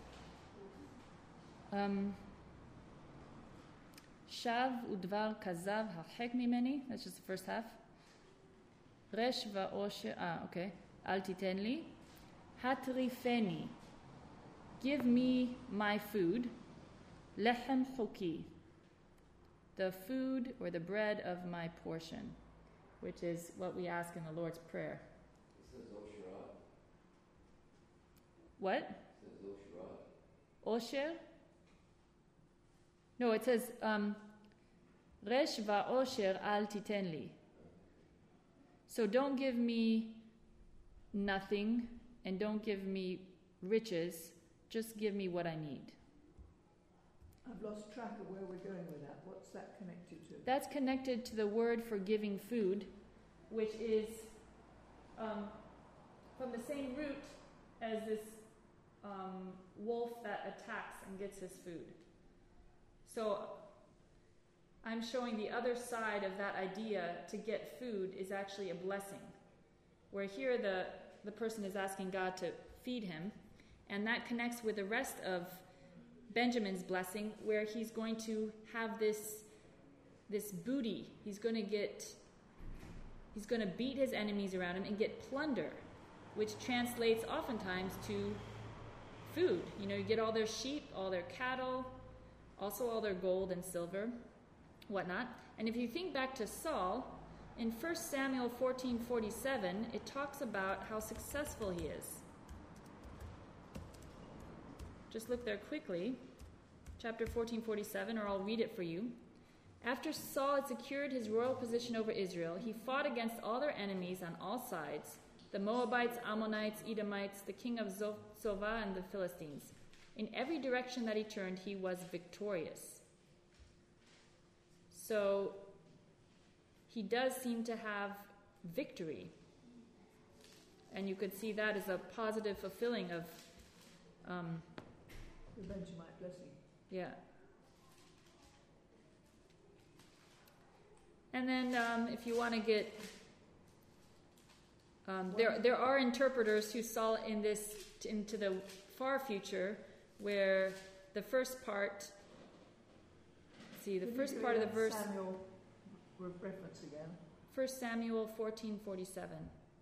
um, Shav udvar kazav harhek mimeni. That's just the first half. Resh va'osher. Ah, okay. Al titen li. Hatrifeni. Give me my food. Lechem choki. The food or the bread of my portion, which is what we ask in the Lord's Prayer. It says Osherat. What? It says Osherat. Osher? No, it says um, Resh va'osher al titen li. So don't give me nothing and don't give me riches. Just give me what I need. I've lost track of where we're going with that. What's that connected to? That's connected to the word for giving food, which is um, from the same root as this um, wolf that attacks and gets his food. So I'm showing the other side of that idea to get food is actually a blessing. Where here the, the person is asking God to feed him, and that connects with the rest of Benjamin's blessing, where he's going to have this this booty. He's going to get, he's going to beat his enemies around him and get plunder, which translates oftentimes to food. You know, you get all their sheep, all their cattle, also all their gold and silver, whatnot. And if you think back to Saul, in First Samuel fourteen forty-seven, it talks about how successful he is. Just look there quickly. Chapter fourteen forty-seven, or I'll read it for you. After Saul had secured his royal position over Israel, he fought against all their enemies on all sides, the Moabites, Ammonites, Edomites, the king of Zobah, and the Philistines. In every direction that he turned, he was victorious. So he does seem to have victory. And you could see that as a positive fulfilling of um, The Benjamite blessing. yeah. And then um, if you want to get... Um, there, there are interpreters who saw in this t- into the far future where the first part... See, the Can you first do part of the that verse... Samuel re- reference again. First Samuel fourteen forty-seven.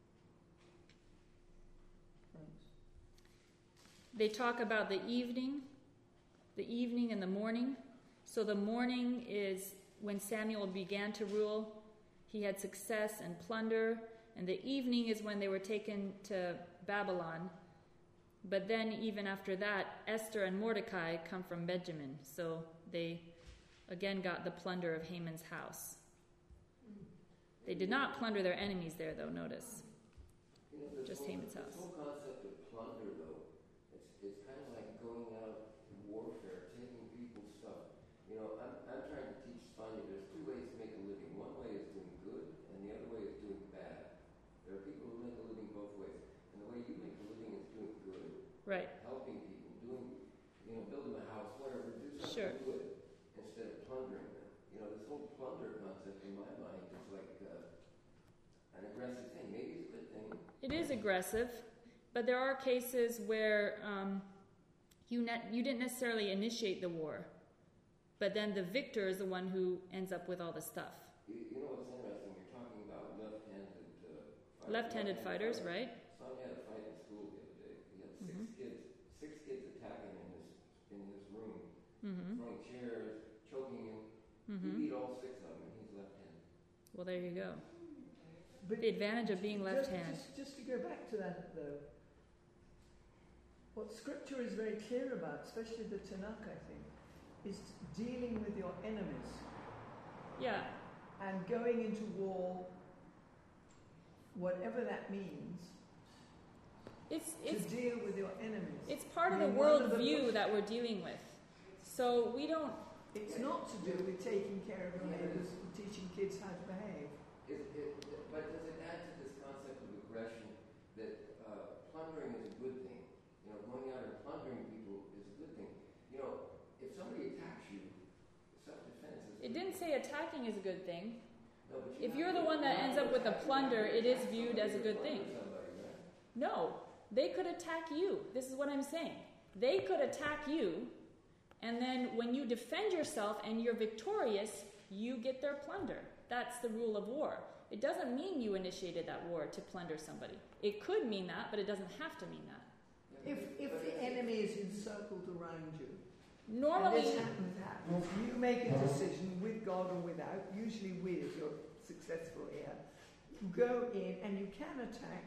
Thanks. They talk about the evening, the evening and the morning. So the morning is when Samuel began to rule. he had success and plunder, and the evening is when they were taken to Babylon. But then even after that, Esther and Mordecai come from Benjamin, so they again got the plunder of Haman's house. They did not plunder their enemies there, though, notice. You know, this Just whole, Haman's house. This whole concept of plunder, though, it's, it's kind of like going out in warfare, taking people's stuff. You know, I'm, I'm trying to teach Sonia there's two ways to make a living. One way is doing good, and the other way is doing bad. There are people who make a living both ways. And the way you make a living is doing good. Right. Helping people, doing, you know, building a house, whatever, do something Sure. good instead of plundering them. You know, this whole plunder concept in my mind is like uh, an aggressive thing. Maybe it's a good thing. It is aggressive, but there are cases where um, you ne- you didn't necessarily initiate the war, but then the victor is the one who ends up with all the stuff. You, you know what's interesting? You're talking about left-handed uh, fighters. Left-handed fighters, right? Sonia had a fight in school the other day. He had six Mhm. kids, six kids attacking him in his in his room, Mm-hmm. throwing chairs, choking him. Mm-hmm. He beat all six of them, and he's left-handed. Well, there you go. But The advantage of being just, left-hand. Just, just to go back to that, though, what Scripture is very clear about, especially the Tanakh, I think, is dealing with your enemies Yeah, and going into war, whatever that means, it's to it's deal with your enemies. it's part of I the mean, one of the worldview most- that we're dealing with. So we don't. It's not to do with taking care of your neighbours and teaching kids how to behave. Is it, but does it add to this concept of aggression that uh, plundering is a good thing? You know, going out and plundering people is a good thing. You know, if somebody attacks you, self-defense is. It didn't say attacking is a good thing. No, but you If have you're the to- one that you ends have up to with the attack- plunder, you have it to is attack viewed somebody as a to good plunder thing. somebody, right? No, they could attack you. This is what I'm saying. They could attack you, and then when you defend yourself and you're victorious, you get their plunder. That's the rule of war. It doesn't mean you initiated that war to plunder somebody. It could mean that, but it doesn't have to mean that. Yeah, If, but- if but the it's- enemy is encircled around you, and Normally, this happens, happens, you make a decision with God or without, usually with, if you're successful here, you go in and you can attack,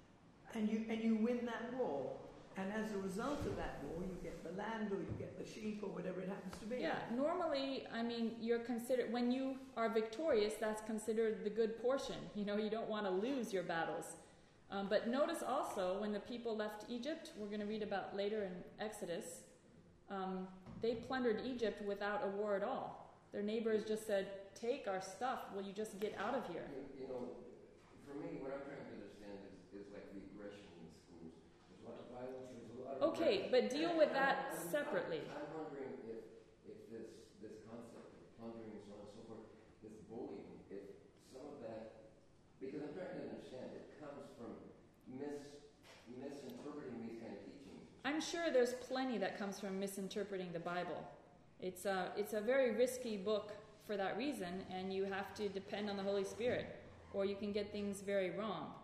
and you and you win that war. And as a result of that war, you get the land or you get the sheep or whatever it happens to be. yeah, normally, I mean, you're considered, when you are victorious, that's considered the good portion. You know, you don't want to lose your battles. Um, but notice also, when the people left Egypt, we're going to read about later in Exodus, um, they plundered Egypt without a war at all. Their neighbors just said, take our stuff, will you just get out of here? You, you know, for me, what I'm trying to understand is, is like the aggression in schools. There's a lot of violence, there's a lot of Okay, aggression. but deal And with I'm- that I'm- I'm- separately. I'm wondering if, if this, this concept of plundering and so on and so forth, this bullying, if some of that, because I'm trying to understand, it comes from mis, misinterpreting these kind of teachings. I'm sure there's plenty that comes from misinterpreting the Bible. It's a, it's a very risky book for that reason, and you have to depend on the Holy Spirit, or you can get things very wrong.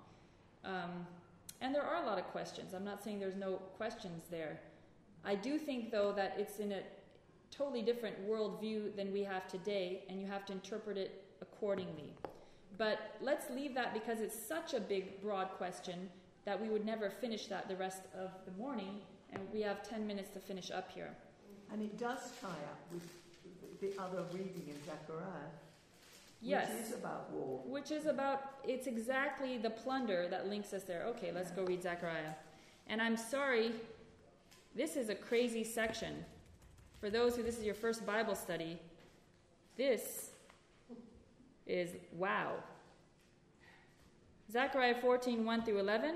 Um, and there are a lot of questions. I'm not saying there's no questions there. I do think, though, that it's in a totally different worldview than we have today, and you have to interpret it accordingly. But let's leave that because it's such a big, broad question that we would never finish that the rest of the morning, and we have ten minutes to finish up here. And it does tie up with the other reading in Zechariah, Yes. which is about war. Which is about, it's exactly the plunder that links us there. Okay, let's go read Zechariah. And I'm sorry, this is a crazy section. For those who this is your first Bible study, this is wow. Zechariah fourteen, one through eleven.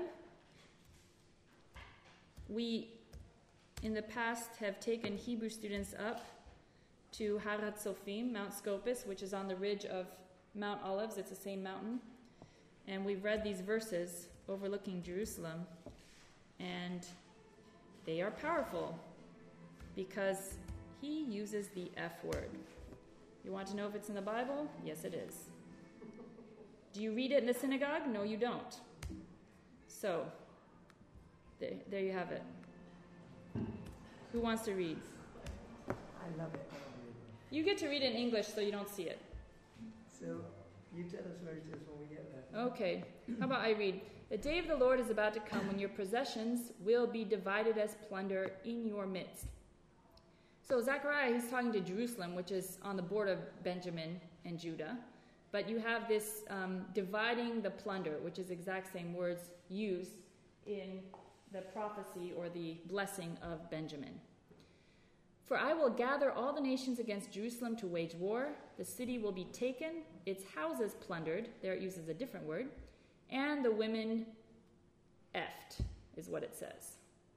We, in the past, have taken Hebrew students up to Harat Sophim, Mount Scopus, which is on the ridge of Mount Olives. It's the same mountain. And we've read these verses overlooking Jerusalem. And they are powerful because he uses the F word. You want to know if it's in the Bible? Yes, it is. Do you read it in the synagogue? No, you don't. So, there, there you have it. Who wants to read? I love it. I love it. You get to read it in English so you don't see it. So You tell us where it is when we get there. Okay, how about I read? The day of the Lord is about to come when your possessions will be divided as plunder in your midst. So Zechariah, he's talking to Jerusalem, which is on the border of Benjamin and Judah. But you have this um, dividing the plunder, which is exact same words used in the prophecy or the blessing of Benjamin. For I will gather all the nations against Jerusalem to wage war. The city will be taken, its houses plundered. There it uses a different word. And the women effed, is what it says.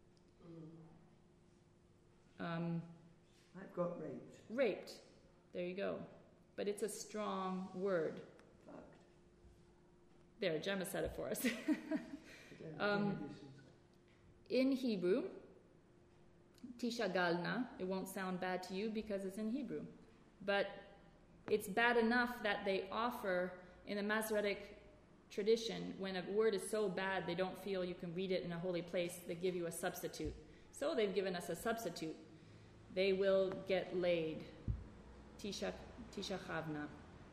Um, I've got raped. raped. There you go. But it's a strong word. Fucked. There, Gemma said it for us. Um, Um, in Hebrew, Tisha Galna, it won't sound bad to you because it's in Hebrew. But it's bad enough that they offer in the Masoretic tradition, when a word is so bad they don't feel you can read it in a holy place, they give you a substitute. So they've given us a substitute. They will get laid. Tisha, Tisha Chavna.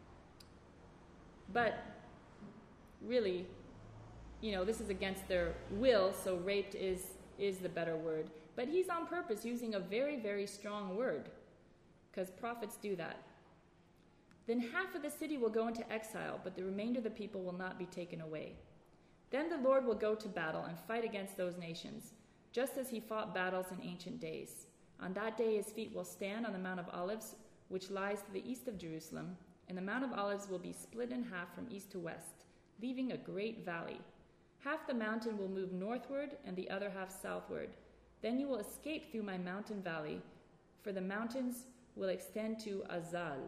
But really, you know, this is against their will, so raped is, is the better word. But he's on purpose using a very, very strong word, because prophets do that. Then half of the city will go into exile, but the remainder of the people will not be taken away. Then the Lord will go to battle and fight against those nations, just as he fought battles in ancient days. On that day his feet will stand on the Mount of Olives, which lies to the east of Jerusalem, and the Mount of Olives will be split in half from east to west, leaving a great valley. Half the mountain will move northward and the other half southward. Then you will escape through my mountain valley, for the mountains will extend to Azal.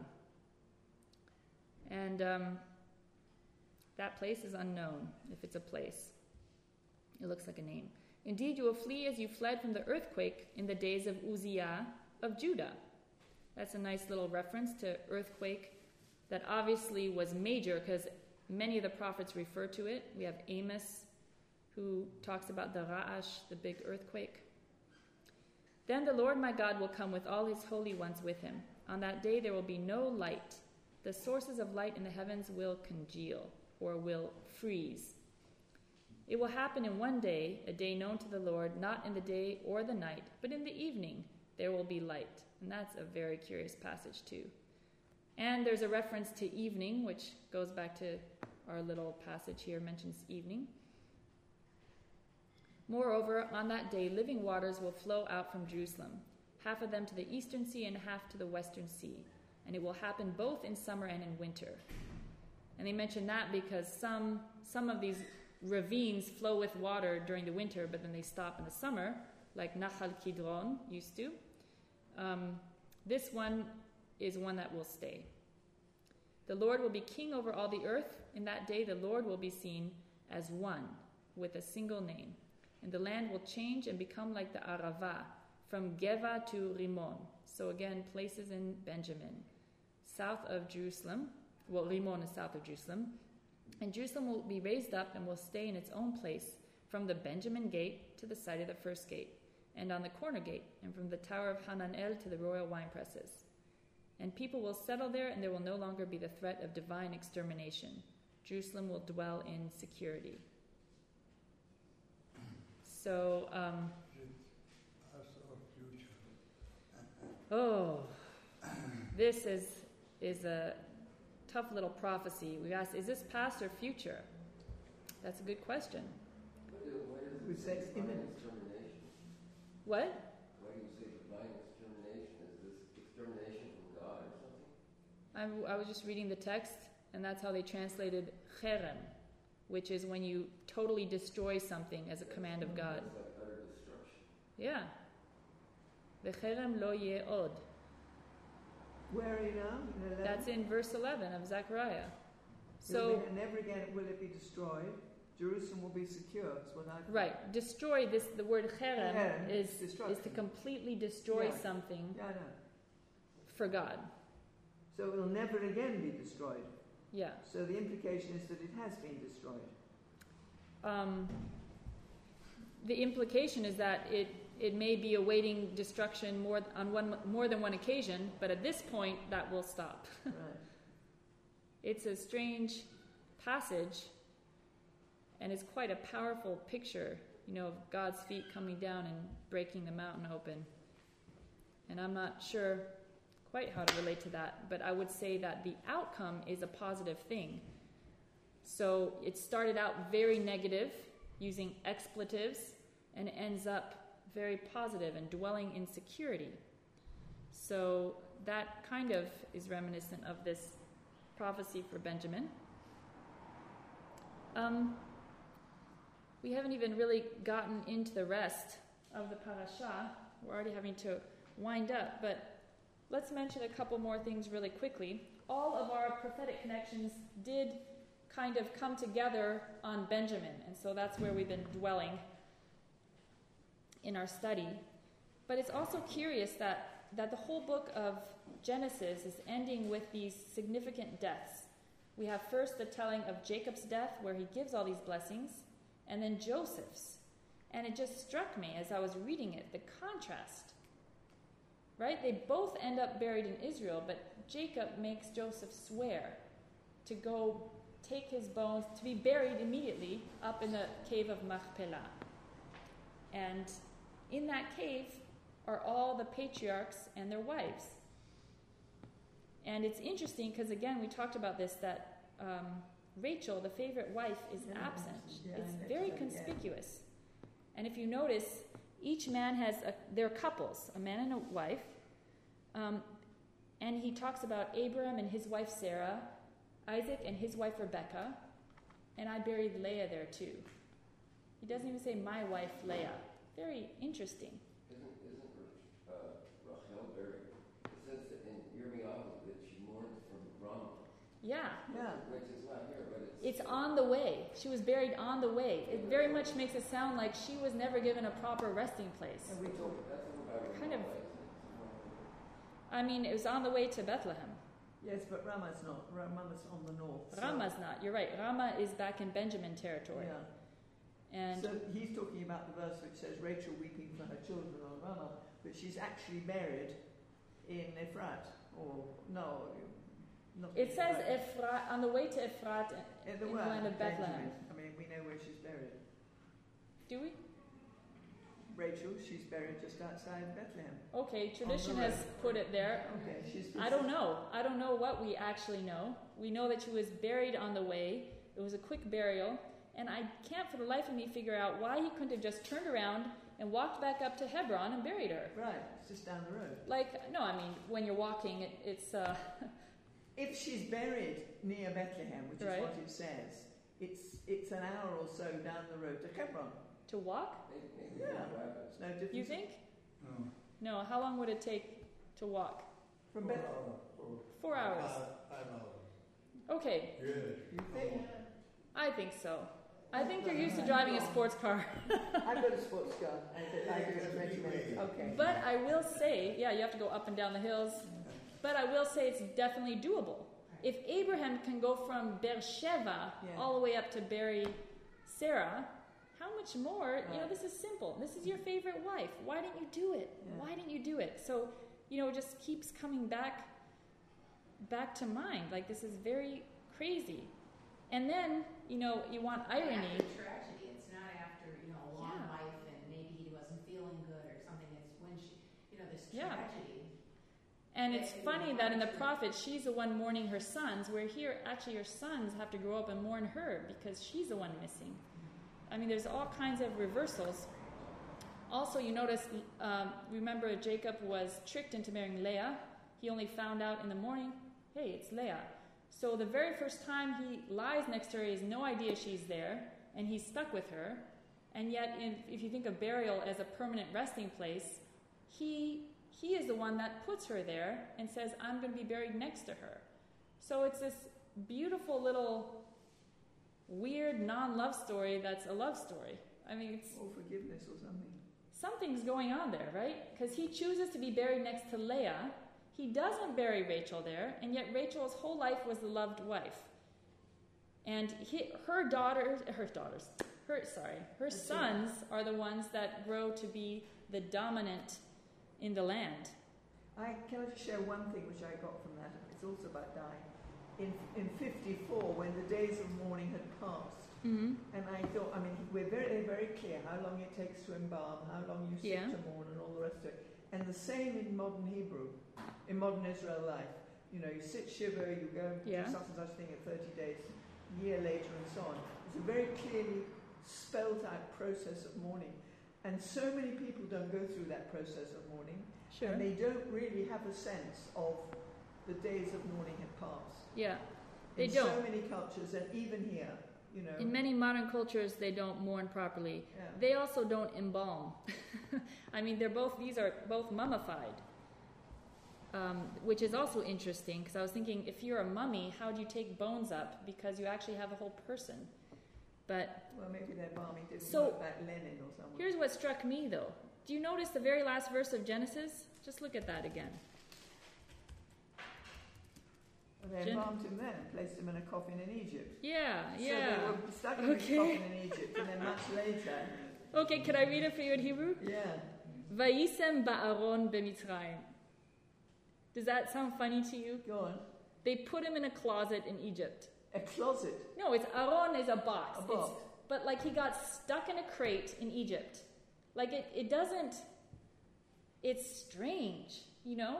And um, that place is unknown, if it's a place. It looks like a name. Indeed, you will flee as you fled from the earthquake in the days of Uzziah of Judah. That's a nice little reference to earthquake that obviously was major, because many of the prophets refer to it. We have Amos, who talks about the Ra'ash, the big earthquake. Then the Lord my God will come with all his holy ones with him. On that day there will be no light. The sources of light in the heavens will congeal, or will freeze. It will happen in one day, a day known to the Lord, not in the day or the night, but in the evening there will be light. And that's a very curious passage too. And there's a reference to evening, which goes back to our little passage here, mentions evening. Moreover, on that day, living waters will flow out from Jerusalem, half of them to the eastern sea and half to the western sea. And it will happen both in summer and in winter. And they mention that because some some of these ravines flow with water during the winter, but then they stop in the summer, like Nahal Kidron used to. Um, this one is one that will stay. The Lord will be king over all the earth. In that day, the Lord will be seen as one, with a single name. And the land will change and become like the Arava, from Geva to Rimon. So again, places in Benjamin, south of Jerusalem. Well, Rimon is south of Jerusalem. And Jerusalem will be raised up and will stay in its own place, from the Benjamin gate to the side of the first gate, and on the corner gate, and from the tower of Hananel to the royal wine presses. And people will settle there, and there will no longer be the threat of divine extermination. Jerusalem will dwell in security. So, um, oh, this is is a tough little prophecy. We asked, is this past or future? That's a good question. Who says imminent? What? Why do you say divine extermination? Is this extermination from God or something? I, I was just reading the text, and that's how they translated cherem, which is when you totally destroy something as a command of God. It's like utter destruction. Yeah. V'cherem lo yeh od. Where are you now? In eleven? That's in verse eleven of Zechariah. So, So, and never again will it be destroyed. Jerusalem will be secure. That's what I. right, destroy this, the word cherem Cherem is, is is destruction. to completely destroy Yeah. something Yeah, I know. for God. So it will never again be destroyed. Yeah. So the implication is that it has been destroyed. Um, the implication is that it, it may be awaiting destruction more on one more than one occasion, but at this point that will stop. Right. It's a strange passage, and it's quite a powerful picture, you know, of God's feet coming down and breaking the mountain open. And I'm not sure quite how to relate to that, but I would say that the outcome is a positive thing. So it started out very negative, using expletives, and ends up very positive and dwelling in security. So that kind of is reminiscent of this prophecy for Benjamin. Um, we haven't even really gotten into the rest of the parasha. We're already having to wind up, but let's mention a couple more things really quickly. All of our prophetic connections did kind of come together on Benjamin, and so that's where we've been dwelling in our study. But it's also curious that, that the whole book of Genesis is ending with these significant deaths. We have first the telling of Jacob's death, where he gives all these blessings, and then Joseph's. And it just struck me as I was reading it, the contrast. Right? They both end up buried in Israel, but Jacob makes Joseph swear to go take his bones, to be buried immediately up in the cave of Machpelah. And in that cave are all the patriarchs and their wives. And it's interesting because, again, we talked about this, that um, Rachel, the favorite wife, is Yeah, absent. yeah, It's that's very right, yeah. conspicuous. And if you notice, each man has, a, they're couples, a man and a wife. Um, and he talks about Abraham and his wife Sarah, Isaac and his wife Rebecca, and I buried Leah there too. He doesn't even say my wife Leah. Very interesting. Isn't, isn't uh, Rachel buried? It says that in Yirmiyahu that she mourned from Ramah. Yeah. Yeah. Which is not here, but it's... It's on the way. She was buried on the way. It very much makes it sound like she was never given a proper resting place. And we talk That's about Kind of- Ramah, I mean, it was on the way to Bethlehem. Yes, but Ramah's not. Ramah's on the north. so- Ramah's not. You're right. Ramah is back in Benjamin territory. Yeah. And So he's talking about the verse which says Rachel weeping for her children on Ramah, but she's actually buried in Ephrat, or no, not it in says Ephrat. Ephrat, on the way to Ephrat in in the, the well, land of Bethlehem. Benjamin. I mean, we know where she's buried. Do we? Rachel, she's buried just outside Bethlehem. Okay, tradition On the has road. put it there. Okay, she's. I don't know. I don't know what we actually know. We know that she was buried on the way. It was a quick burial. And I can't for the life of me figure out why he couldn't have just turned around and walked back up to Hebron and buried her. Right, it's just down the road. Like, no, I mean, when you're walking, it, it's, uh, If she's buried near Bethlehem, which Right. is what it says, it's it's an hour or so down the road to Hebron. to walk, Maybe, maybe Yeah. that's what happened. It's no difference. you think? No. No, how long would it take to walk? From Four Bethlehem. hours. Four- Four hours. Five, five hours. Okay, Good. You think? I think so. I think you're used to driving a sports car. I've got a sports car. I do, I do it in twenty minutes. Okay. But I will say, yeah, you have to go up and down the hills. But I will say it's definitely doable. If Abraham can go from Beersheba Yeah. all the way up to bury Sarah, how much more? You know, Right. this is simple. This is your favorite wife. Why didn't you do it? Yeah. Why didn't you do it? So, you know, it just keeps coming back, back to mind. Like, this is very crazy. And then, you know, you want irony. After tragedy, it's not after, you know, a long Yeah. life and maybe he wasn't feeling good or something. It's when she, you know, this Yeah. tragedy. And it's funny that in the prophet, she's the one mourning her sons, where here, actually, her sons have to grow up and mourn her because she's the one missing. I mean, there's all kinds of reversals. Also, you notice, um, remember Jacob was tricked into marrying Leah. He only found out in the morning, hey, it's Leah. So the very first time he lies next to her, he has no idea she's there, and he's stuck with her. And yet, in, if you think of burial as a permanent resting place, he he is the one that puts her there and says, I'm going to be buried next to her. So it's this beautiful little weird non-love story that's a love story. I mean, it's Or forgiveness or something. something's going on there, right? Because he chooses to be buried next to Leah. He doesn't bury Rachel there, and yet Rachel's whole life was the loved wife. And he, her daughters, her daughters, her sorry, her sons are the ones that grow to be the dominant in the land. I can I just share one thing which I got from that. It's also about dying. in, in fifty-four, when the days of mourning had passed. Mm-hmm. And I thought, I mean, we're very, very clear how long it takes to embalm, how long you sit Yeah. to mourn, and all the rest of it. And the same in modern Hebrew, in modern Israel life. You know, you sit shiva, you go and Yeah. do such and such thing at thirty days, a year later, and so on. It's a very clearly spelled out process of mourning. And so many people don't go through that process of mourning, Sure. and they don't really have a sense of the days of mourning had passed. Yeah. They in don't. so many cultures, and even here, you know. In many modern cultures, they don't mourn properly. Yeah. They also don't embalm. I mean, they're both, these are both mummified, um, which is also interesting, because I was thinking, if you're a mummy, how do you take bones up? Because you actually have a whole person. But Well, maybe their balmy didn't So, work like Lenin or someone. here's what struck me, though. Do you notice the very last verse of Genesis? Just look at that again. Well, they Gen- embalmed him then and placed him in a coffin in Egypt. Yeah, So yeah. they were stuck in Okay. a coffin in Egypt, and then much later. Okay, can I read it for you in Hebrew? Yeah. Vayisem ba'aron b'mitzrayim. Does that sound funny to you? Go on. They put him in a closet in Egypt. A closet. No, it's Aaron is a box. A It's- box. but like he got stuck in a crate in Egypt. Like it, it doesn't, it's strange, you know?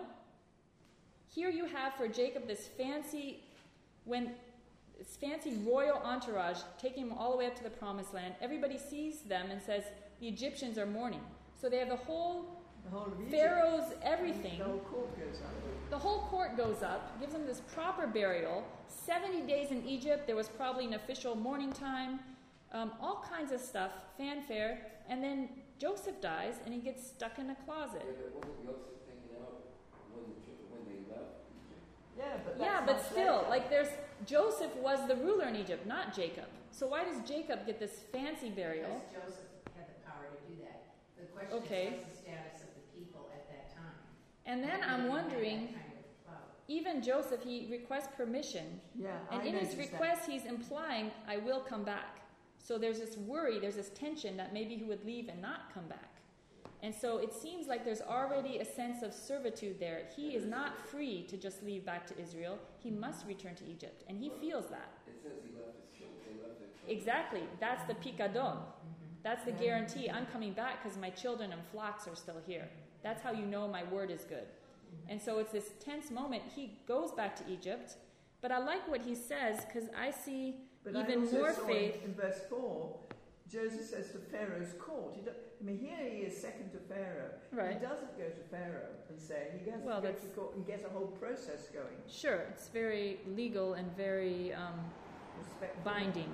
Here you have for Jacob this fancy, when this fancy royal entourage taking him all the way up to the promised land. Everybody sees them and says the Egyptians are mourning. So they have the whole The whole of Egypt. Pharaoh's everything. The whole court goes up. The whole court goes up, gives them this proper burial. seventy days in Egypt, there was probably an official mourning time, um, all kinds of stuff, fanfare. And then Joseph dies and he gets stuck in a closet. Yeah, but wasn't Joseph taken out when, the, chil- when they left Egypt? Yeah, but Yeah, that's but much still, later. like there's, Joseph was the ruler in Egypt, not Jacob. So why does Jacob get this fancy burial? Because Joseph had the power to do that. The question Okay. is, what's the status of the people at that time? And then Maybe I'm they didn't have wondering, that kind of clout. even Joseph, he requests permission. Yeah, And I in his noticed that. request, he's implying, I will come back. So there's this worry, there's this tension that maybe he would leave and not come back. And so it seems like there's already a sense of servitude there. He is not free to just leave back to Israel. He must return to Egypt. And he feels that. It says he left his children. They left their children. Exactly. That's the picadon. Mm-hmm. That's the guarantee. I'm coming back because my children and flocks are still here. That's how you know my word is good. And so it's this tense moment. He goes back to Egypt. But I like what he says because I see But I even also more saw faith. in, in verse four, Joseph says to Pharaoh's court. He do, I mean, here he is second to Pharaoh. Right. He doesn't go to Pharaoh and say, he has Well, to go that's- to court and get a whole process going. Sure, it's very legal and very um, Respectful. binding.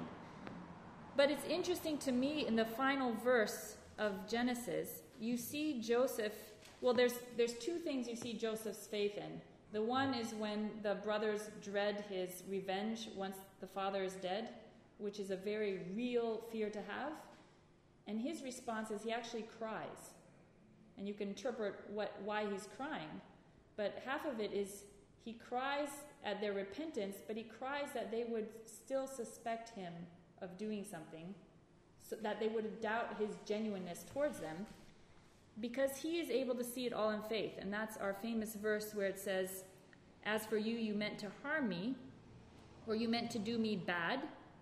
But it's interesting to me in the final verse of Genesis, you see Joseph, well, there's, there's two things you see Joseph's faith in. The one is when the brothers dread his revenge once the father is dead, which is a very real fear to have. And his response is he actually cries. And you can interpret what, why he's crying. But half of it is he cries at their repentance, but he cries that they would still suspect him of doing something, so that they would doubt his genuineness towards them, because he is able to see it all in faith. And that's our famous verse where it says, as for you, you meant to harm me, or you meant to do me bad,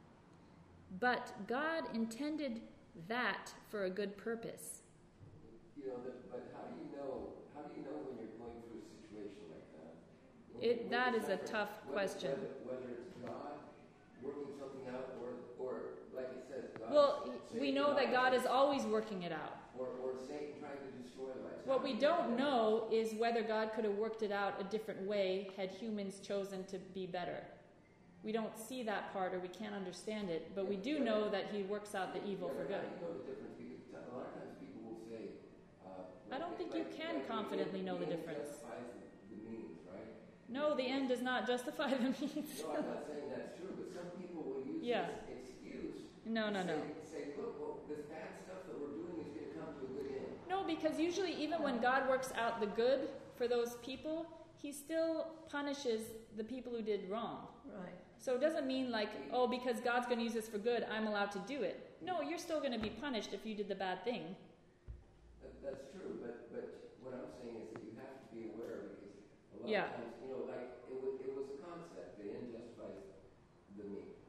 but God intended that for a good purpose. You know, that, but how do you know? How do you know when you're going through a situation like that? When- It, when that it's is a not- tough whether- question. Whether, whether it's God working something out, or, or like it says, God, Well, we Satan know that God trying- is always working it out. or, or Satan trying to destroy lives. What How we do you don't that? know is whether God could have worked it out a different way had humans chosen to be better. We don't see that part, or we can't understand it, but we do know that he works out the evil Yeah, for but good. How do you know the difference? Because a lot of times people will say, uh, I don't like- think you like- can like the confidently end- know the end difference. justifies the, the means, right? No, the end does not justify the means. No, I'm not saying that's true, but some people will use Yeah. this excuse. No, no, to no. Say, say, look, well, this bad stuff that we're doing is going to come to a good end. No, because usually even when God works out the good for those people, he still punishes the people who did wrong. Right. So it doesn't mean like, oh, because God's going to use this for good, I'm allowed to do it. No, you're still going to be punished if you did the bad thing. That, that's true, but, but what I'm saying is that you have to be aware because a lot Yeah. of times, you know, like it was, it was a concept, the end justifies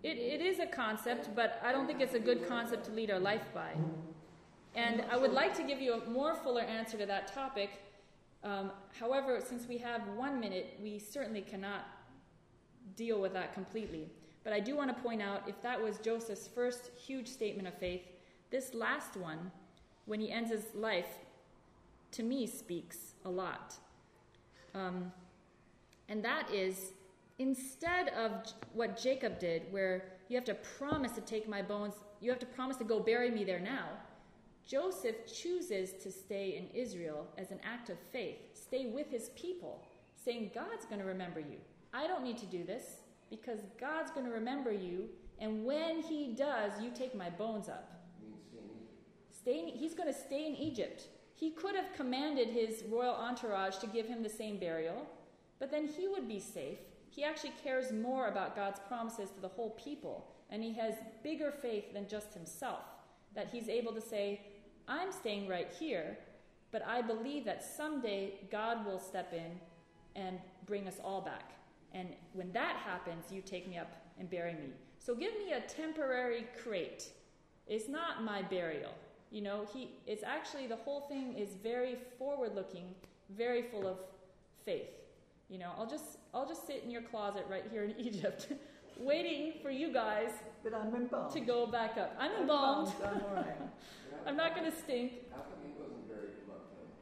It, it is a concept, but I don't think it's a good concept to lead our life by. And I would like to give you a more fuller answer to that topic. Um, however, since we have one minute, we certainly cannot deal with that completely. But I do want to point out, if that was Joseph's first huge statement of faith, this last one, when he ends his life, to me speaks a lot. Um, and that is, instead of J- what Jacob did, where you have to promise to take my bones, you have to promise to go bury me there now, Joseph chooses to stay in Israel as an act of faith, stay with his people, saying, God's going to remember you. I don't need to do this, because God's going to remember you, and when he does, you take my bones up. Stay in, he's going to stay in Egypt. He could have commanded his royal entourage to give him the same burial, but then he would be safe. He actually cares more about God's promises to the whole people, and he has bigger faith than just himself, that he's able to say, I'm staying right here, but I believe that someday God will step in and bring us all back. And when that happens, you take me up and bury me. So give me a temporary crate. It's not my burial. You know, he it's actually, the whole thing is very forward-looking, very full of faith. You know, I'll just I'll just sit in your closet right here in Egypt, waiting for you guys But I'm embalmed. to go back up. I'm embalmed. I'm all right. I'm not going to stink. How come he wasn't buried a long time?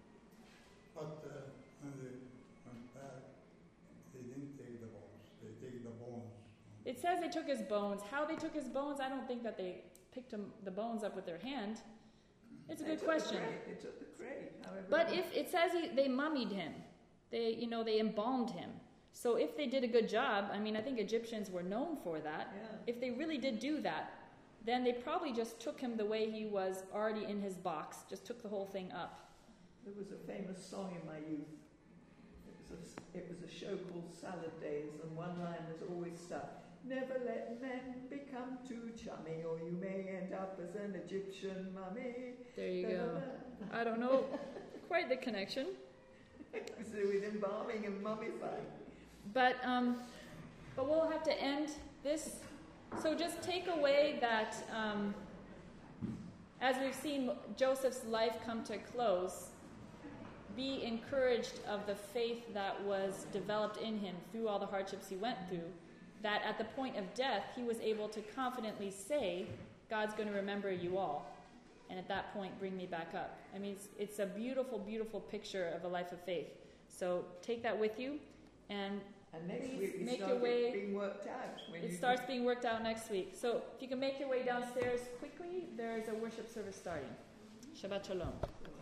But uh, when they went back, they didn't take the bones. They take the bones. It says they took his bones. How they took his bones, I don't think that they picked him, the bones up with their hand. It's a They good took question. The crate. They took the crate. However, But if it says he, they mummied him, they you know they embalmed him. So if they did a good job, I mean, I think Egyptians were known for that. Yeah. If they really did do that, then they probably just took him the way he was already in his box, just took the whole thing up. There was a famous song in my youth. It was a, it was a show called Salad Days, and one line was always stuck. Never let men become too chummy, or you may end up as an Egyptian mummy. There you go. I don't know quite the connection. It was to do with embalming and mummifying. But um, but we'll have to end this. So just take away that, um, as we've seen Joseph's life come to close, be encouraged of the faith that was developed in him through all the hardships he went through, that at the point of death, he was able to confidently say, God's going to remember you all, and at that point, bring me back up. I mean, it's, it's a beautiful, beautiful picture of a life of faith. So take that with you, and And next Please week it make your started way- being worked out. When it you starts being worked out next week. So if you can make your way downstairs quickly, there is a worship service starting. Shabbat Shalom.